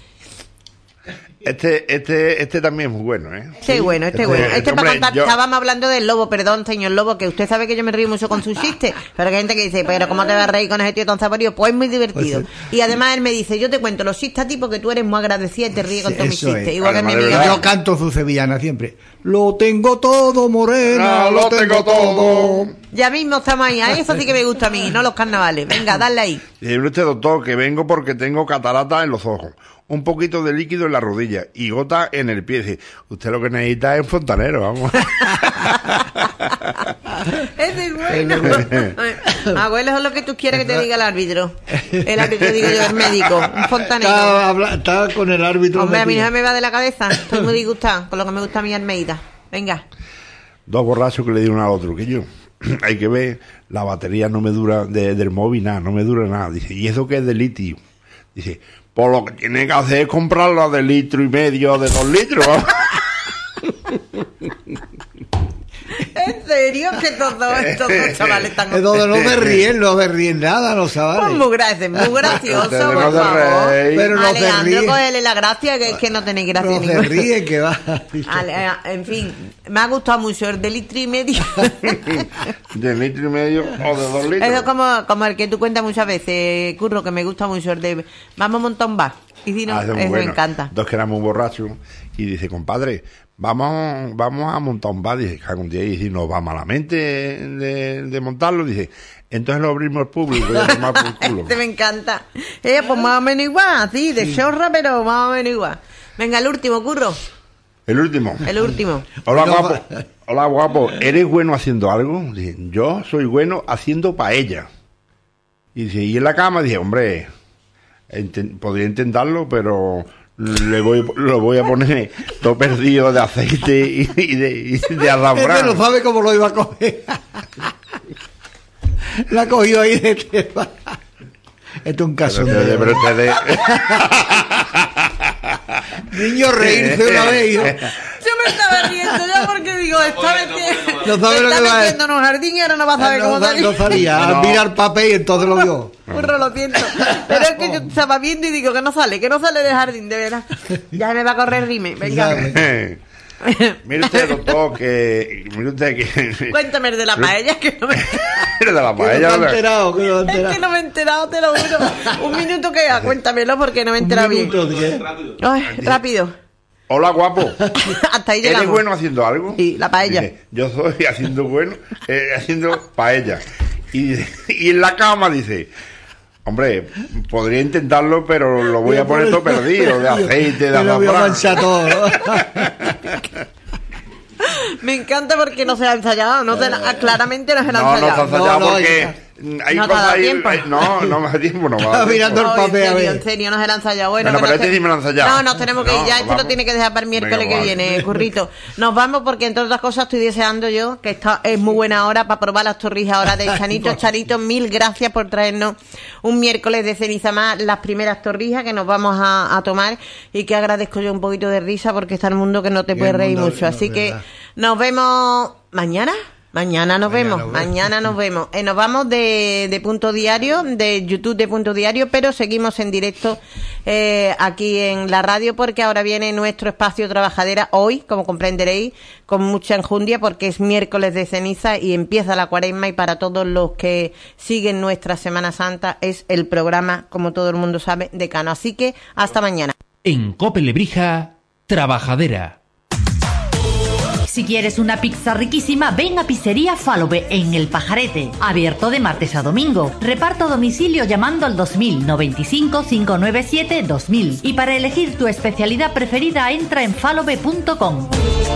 Este también es muy bueno, ¿eh? Este bueno. Para contar, estábamos hablando del lobo, perdón, señor Lobo, que usted sabe que yo me río mucho con sus chistes, pero hay gente que dice, pero ¿cómo te vas a reír con ese tío tan saborío? Pues es muy divertido. Pues y además él me dice, yo te cuento los chistes a ti porque tú eres muy agradecida y te ríes con todos mis chistes. Igual que mi amiga. Yo canto su sevillana siempre. Lo tengo todo, morena, lo tengo todo. Ya mismo estamos ahí, eso sí que me gusta a mí, no los carnavales. Venga, dale ahí. Dice usted, doctor, que vengo porque tengo catarata en los ojos, un poquito de líquido en la rodilla y gota en el pie. Dice, usted lo que necesita es un fontanero, vamos. Ese es bueno. Abuelo, eso es lo que tú quieres que te diga el árbitro. El árbitro, digo yo, el médico, un fontanero. Está con el árbitro. Hombre, a mí no me va de la cabeza. Estoy muy disgustada con lo que me gusta a mí Almeida. Venga. Dos borrachos que le dieron al otro, que yo. Hay que ver, la batería no me dura del móvil, nada, no me dura nada. Dice, ¿y eso qué es de litio? Dice, pues lo que tiene que hacer es comprarla de 1,5 litros, de 2 litros. ¿En serio? Que todos estos dos chavales están... Entonces no se ríen nada, los chavales. Pues muy gracioso, por favor. Pero no Alejandro, se ríen. cógele la gracia, que es que no tenéis gracia ninguna. No se ríen, que va. En fin, me ha gustado mucho el de 1,5 litros. ¿De 1,5 litros o de 2 litros? Eso es como el que tú cuentas muchas veces, Curro, que me gusta mucho el de vamos a montar un bar. Y si no, eso me encanta. Dos que éramos borrachos y dice, compadre, vamos a montar un bar. Dice, un día, y si nos va malamente de montarlo, dice, entonces lo abrimos al público y a tomar por culo. Este me encanta. Pues más o menos igual, así, de chorra, pero más o menos igual. Venga, el último, Curro. El último. Hola, guapo. ¿Eres bueno haciendo algo? Dice, yo soy bueno haciendo paella. Y dice, y en la cama, dije, hombre, podría intentarlo, pero lo voy a poner todo perdido de aceite y de azafrán. Este no sabe cómo lo iba a coger. La cogió ahí de tema. Esto es un caso pero niño reírse una vez. Yo me estaba riendo ya porque digo, está metiendo en un jardín y ahora no va a saber cómo salir. No salía, a mirar papel y entonces lo vio. Burro, lo siento. Pero es que yo estaba viendo y digo que no sale del jardín, de verdad. Ya me va a correr rime. Venga. Mire usted, doctor, que... Cuéntame el de la paella, que no me... de la paella. No me he enterado. Es que no me he enterado, te lo juro. Un minuto que cuéntamelo porque no me he enterado bien. Ay, rápido. Hola, guapo. Hasta ahí llegamos. ¿Eres bueno haciendo algo? Sí, la paella. Dice, yo soy haciendo paella. Y en la cama dice... Hombre, podría intentarlo, pero lo voy a poner todo perdido, de aceite, de azafrán. Lo voy a manchar todo. Me encanta porque no se ha ensayado, claramente no se ha ensayado. No se ha ensayado porque hay no cosas ahí. Tiempo. No me da tiempo, no me da Estaba mirando el papel a ver. En serio, no se lo han ensayado. Bueno, pero este sí me lo han ensayado. No, nos tenemos que ir ya. Esto lo tiene que dejar para el miércoles que viene, Currito. Nos vamos porque, entre otras cosas, estoy deseando yo que esta es muy buena hora para probar las torrijas ahora de Chanito. Charito, mil gracias por traernos un miércoles de ceniza más las primeras torrijas que nos vamos a tomar y que agradezco yo un poquito de risa porque está el mundo que no te puede reír mucho. Así que nos vemos mañana. Mañana nos vemos. Nos vamos de Punto Diario, de YouTube de Punto Diario, pero seguimos en directo aquí en la radio porque ahora viene nuestro espacio Trabajadera hoy, como comprenderéis, con mucha enjundia porque es miércoles de ceniza y empieza la Cuaresma y para todos los que siguen nuestra Semana Santa es el programa, como todo el mundo sabe, decano. Así que hasta mañana. En Cope Lebrija, Trabajadera. Si quieres una pizza riquísima, ven a Pizzería Falobe en El Pajarete. Abierto de martes a domingo. Reparto a domicilio llamando al 2000 95 597 2000. Y para elegir tu especialidad preferida, entra en falobe.com.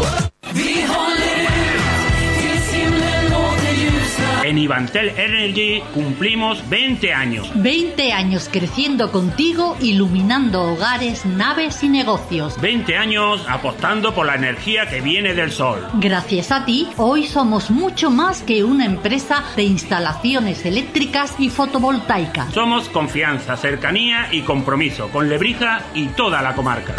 En Ivantel Energy cumplimos 20 años. 20 años creciendo contigo, iluminando hogares, naves y negocios. 20 años apostando por la energía que viene del sol. Gracias a ti, hoy somos mucho más que una empresa de instalaciones eléctricas y fotovoltaicas. Somos confianza, cercanía y compromiso con Lebrija y toda la comarca.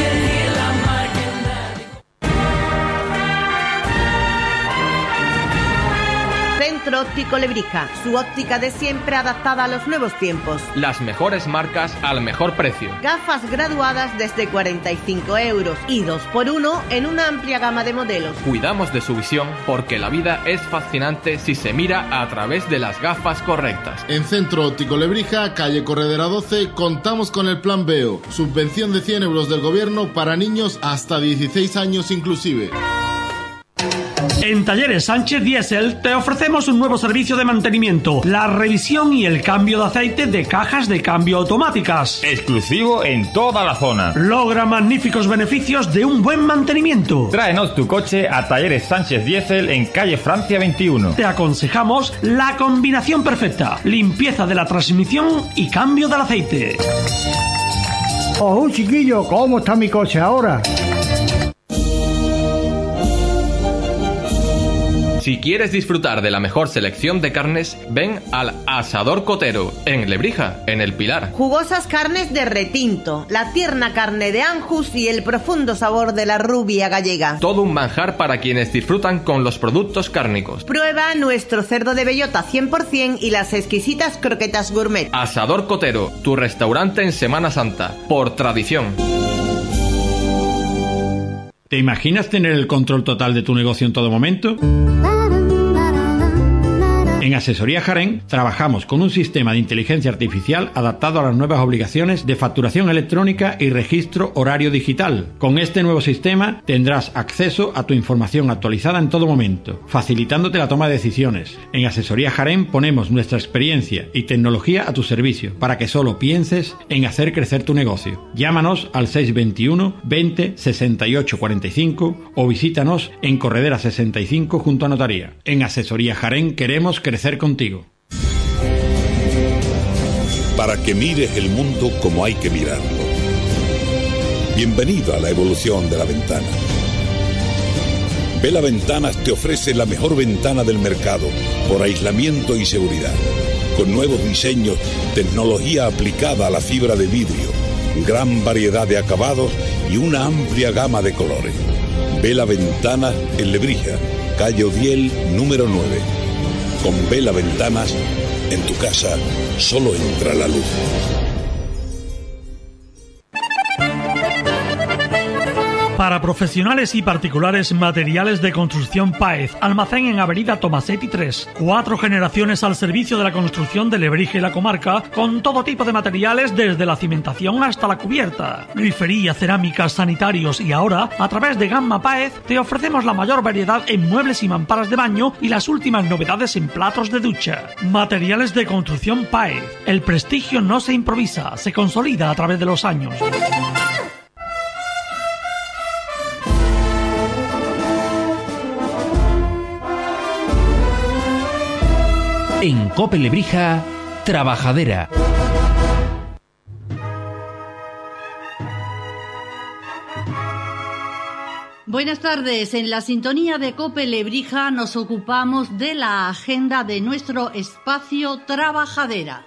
Centro Óptico Lebrija, su óptica de siempre adaptada a los nuevos tiempos. Las mejores marcas al mejor precio. Gafas graduadas desde 45 € y 2x1 en una amplia gama de modelos. Cuidamos de su visión porque la vida es fascinante si se mira a través de las gafas correctas. En Centro Óptico Lebrija, calle Corredera 12, contamos con el Plan Veo, subvención de 100 € del gobierno para niños hasta 16 años inclusive. En Talleres Sánchez Diesel te ofrecemos un nuevo servicio de mantenimiento, la revisión y el cambio de aceite de cajas de cambio automáticas. Exclusivo en toda la zona. Logra magníficos beneficios de un buen mantenimiento. Tráenos tu coche a Talleres Sánchez Diesel en calle Francia 21. Te aconsejamos la combinación perfecta: limpieza de la transmisión y cambio del aceite. ¡Oh, chiquillo! ¿Cómo está mi coche ahora? Si quieres disfrutar de la mejor selección de carnes, ven al Asador Cotero, en Lebrija, en El Pilar. Jugosas carnes de retinto, la tierna carne de Anjus y el profundo sabor de la rubia gallega. Todo un manjar para quienes disfrutan con los productos cárnicos. Prueba nuestro cerdo de bellota 100% y las exquisitas croquetas gourmet. Asador Cotero, tu restaurante en Semana Santa, por tradición. ¿Te imaginas tener el control total de tu negocio en todo momento? En Asesoría Jaén trabajamos con un sistema de inteligencia artificial adaptado a las nuevas obligaciones de facturación electrónica y registro horario digital. Con este nuevo sistema tendrás acceso a tu información actualizada en todo momento, facilitándote la toma de decisiones. En Asesoría Jaén ponemos nuestra experiencia y tecnología a tu servicio para que solo pienses en hacer crecer tu negocio. Llámanos al 621 20 68 45 o visítanos en Corredera 65 junto a Notaría. En Asesoría Jaén queremos crecer contigo. Para que mires el mundo como hay que mirarlo. Bienvenido a la evolución de La Ventana. Vela Ventanas te ofrece la mejor ventana del mercado por aislamiento y seguridad, con nuevos diseños, tecnología aplicada a la fibra de vidrio, gran variedad de acabados y una amplia gama de colores. Vela Ventanas en Lebrija, calle Odiel, número 9. Con Vela Ventanas, en tu casa solo entra la luz. Para profesionales y particulares, materiales de construcción Páez. Almacén en Avenida Tomasetti 3. 4 generaciones al servicio de la construcción de Lebrija y la comarca, con todo tipo de materiales desde la cimentación hasta la cubierta. Grifería, cerámicas, sanitarios y ahora, a través de Gamma Páez, te ofrecemos la mayor variedad en muebles y mamparas de baño y las últimas novedades en platos de ducha. Materiales de construcción Páez. El prestigio no se improvisa, se consolida a través de los años. En Cope Lebrija, Trabajadera. Buenas tardes. En la sintonía de Cope Lebrija nos ocupamos de la agenda de nuestro espacio Trabajadera.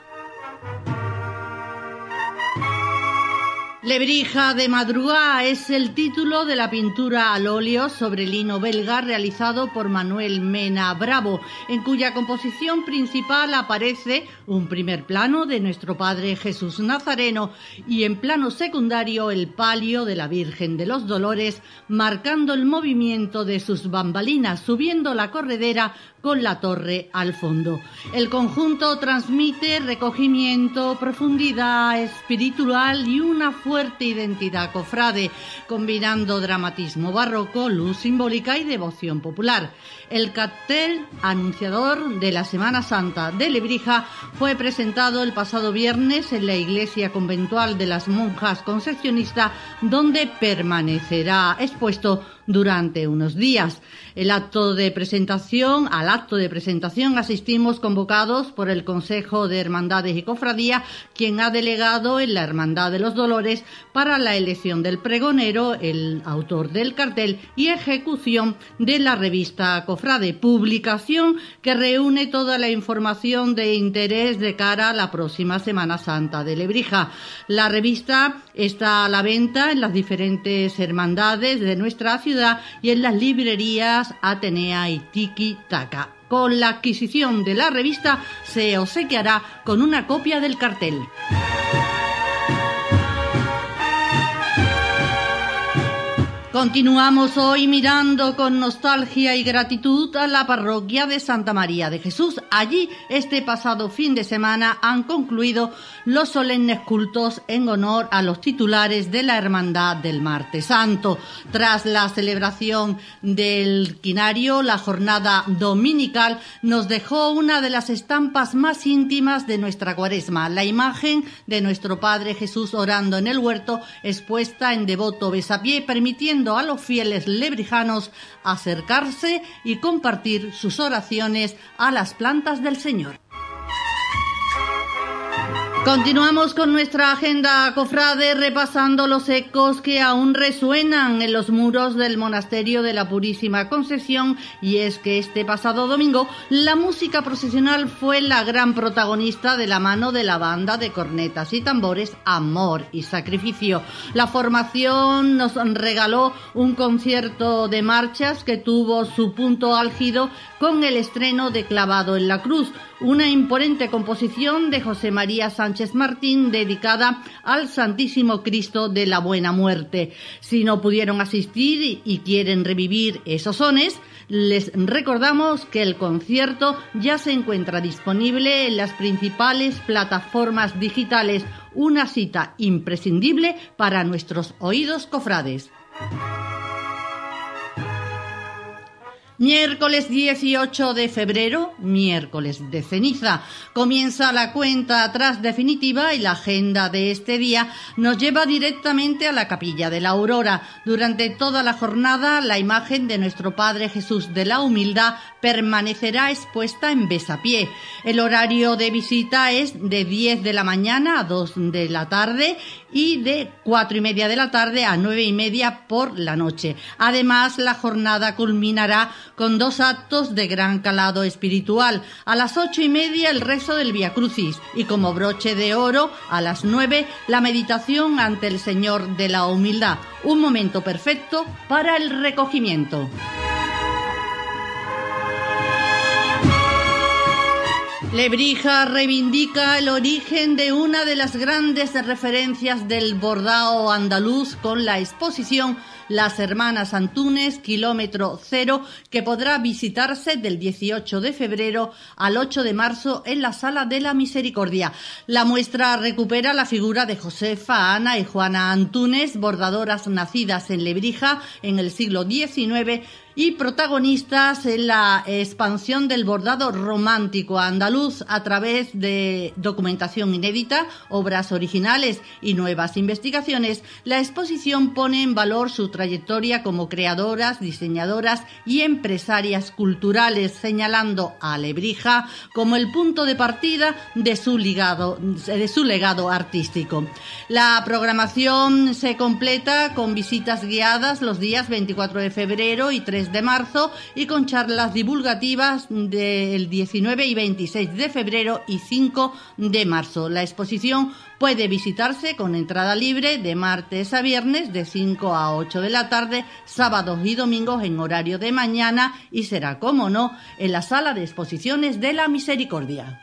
Lebrija de madrugá es el título de la pintura al óleo sobre lino belga realizado por Manuel Mena Bravo, en cuya composición principal aparece un primer plano de nuestro Padre Jesús Nazareno y en plano secundario el palio de la Virgen de los Dolores, marcando el movimiento de sus bambalinas subiendo la corredera con la torre al fondo. El conjunto transmite recogimiento, profundidad espiritual y una fuerte identidad cofrade, combinando dramatismo barroco, luz simbólica y devoción popular. El cartel anunciador de la Semana Santa de Lebrija fue presentado el pasado viernes en la iglesia conventual de las monjas concepcionistas, donde permanecerá expuesto durante unos días. Al acto de presentación asistimos convocados por el Consejo de Hermandades y Cofradías, quien ha delegado en la Hermandad de los Dolores para la elección del pregonero, el autor del cartel y ejecución de la revista Cofrade, publicación que reúne toda la información de interés de cara a la próxima Semana Santa de Lebrija. La revista está a la venta en las diferentes hermandades de nuestra ciudad y en las librerías Atenea y Tiki Taka. Con la adquisición de la revista se obsequiará con una copia del cartel. Continuamos hoy mirando con nostalgia y gratitud a la parroquia de Santa María de Jesús. Allí, este pasado fin de semana, han concluido los solemnes cultos en honor a los titulares de la Hermandad del Martes Santo. Tras la celebración del quinario, la jornada dominical nos dejó una de las estampas más íntimas de nuestra Cuaresma, la imagen de nuestro Padre Jesús orando en el huerto, expuesta en devoto besapié, permitiendo a los fieles lebrijanos acercarse y compartir sus oraciones a las plantas del Señor. Continuamos con nuestra agenda cofrade, repasando los ecos que aún resuenan en los muros del Monasterio de la Purísima Concepción, y es que este pasado domingo la música procesional fue la gran protagonista de la mano de la banda de cornetas y tambores Amor y Sacrificio. La formación nos regaló un concierto de marchas que tuvo su punto álgido con el estreno de Clavado en la Cruz, una imponente composición de José María Sánchez Martín dedicada al Santísimo Cristo de la Buena Muerte. Si no pudieron asistir y quieren revivir esos sones, les recordamos que el concierto ya se encuentra disponible en las principales plataformas digitales, una cita imprescindible para nuestros oídos cofrades. Miércoles 18 de febrero, miércoles de ceniza. Comienza la cuenta atrás definitiva y la agenda de este día nos lleva directamente a la Capilla de la Aurora. Durante toda la jornada, la imagen de nuestro Padre Jesús de la Humildad permanecerá expuesta en besapié. El horario de visita es de 10 de la mañana a 2 de la tarde y de 4:30 de la tarde a 9:30 por la noche. Además, la jornada culminará con 2 actos de gran calado espiritual. A las 8:30 el rezo del Vía Crucis y como broche de oro a las 9 la meditación ante el Señor de la Humildad. Un momento perfecto para el recogimiento. Lebrija reivindica el origen de una de las grandes referencias del bordado andaluz con la exposición Las Hermanas Antúnez, kilómetro cero, que podrá visitarse del 18 de febrero al 8 de marzo en la Sala de la Misericordia. La muestra recupera la figura de Josefa, Ana y Juana Antúnez, bordadoras nacidas en Lebrija en el siglo XIX y protagonistas en la expansión del bordado romántico andaluz a través de documentación inédita, obras originales y nuevas investigaciones. La exposición pone en valor su trayectoria como creadoras, diseñadoras y empresarias culturales, señalando a Lebrija como el punto de partida de su legado artístico. La programación se completa con visitas guiadas los días 24 de febrero y 3 de marzo y con charlas divulgativas del 19 y 26 de febrero y 5 de marzo. La exposición puede visitarse con entrada libre de martes a viernes de 5 a 8 de la tarde, sábados y domingos en horario de mañana y será, como no, en la Sala de Exposiciones de la Misericordia.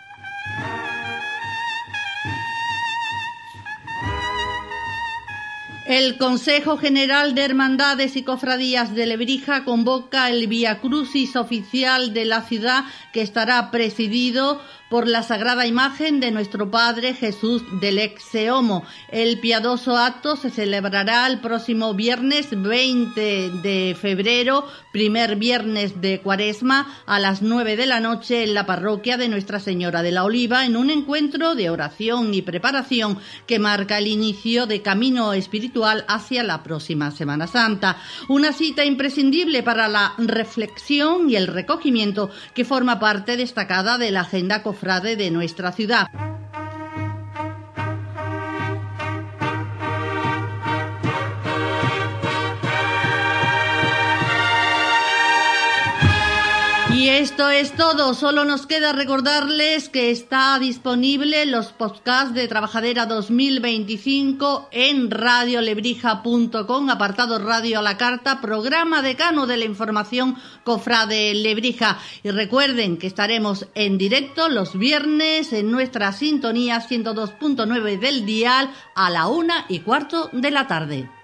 El Consejo General de Hermandades y Cofradías de Lebrija convoca el Vía Crucis oficial de la ciudad, que estará presidido por la sagrada imagen de nuestro Padre Jesús del Exe Homo. El piadoso acto se celebrará el próximo viernes 20 de febrero, primer viernes de Cuaresma, a las 9 de la noche en la parroquia de Nuestra Señora de la Oliva, en un encuentro de oración y preparación que marca el inicio de camino espiritual hacia la próxima Semana Santa. Una cita imprescindible para la reflexión y el recogimiento, que forma parte destacada de la agenda cofrade de nuestra ciudad. Y Esto es todo, solo nos queda recordarles que está disponible los podcasts de Trabajadera 2025 en radiolebrija.com, apartado Radio a la Carta, programa decano de la información Cofrade Lebrija. Y recuerden que estaremos en directo los viernes en nuestra sintonía 102.9 del dial a la 1:15 de la tarde.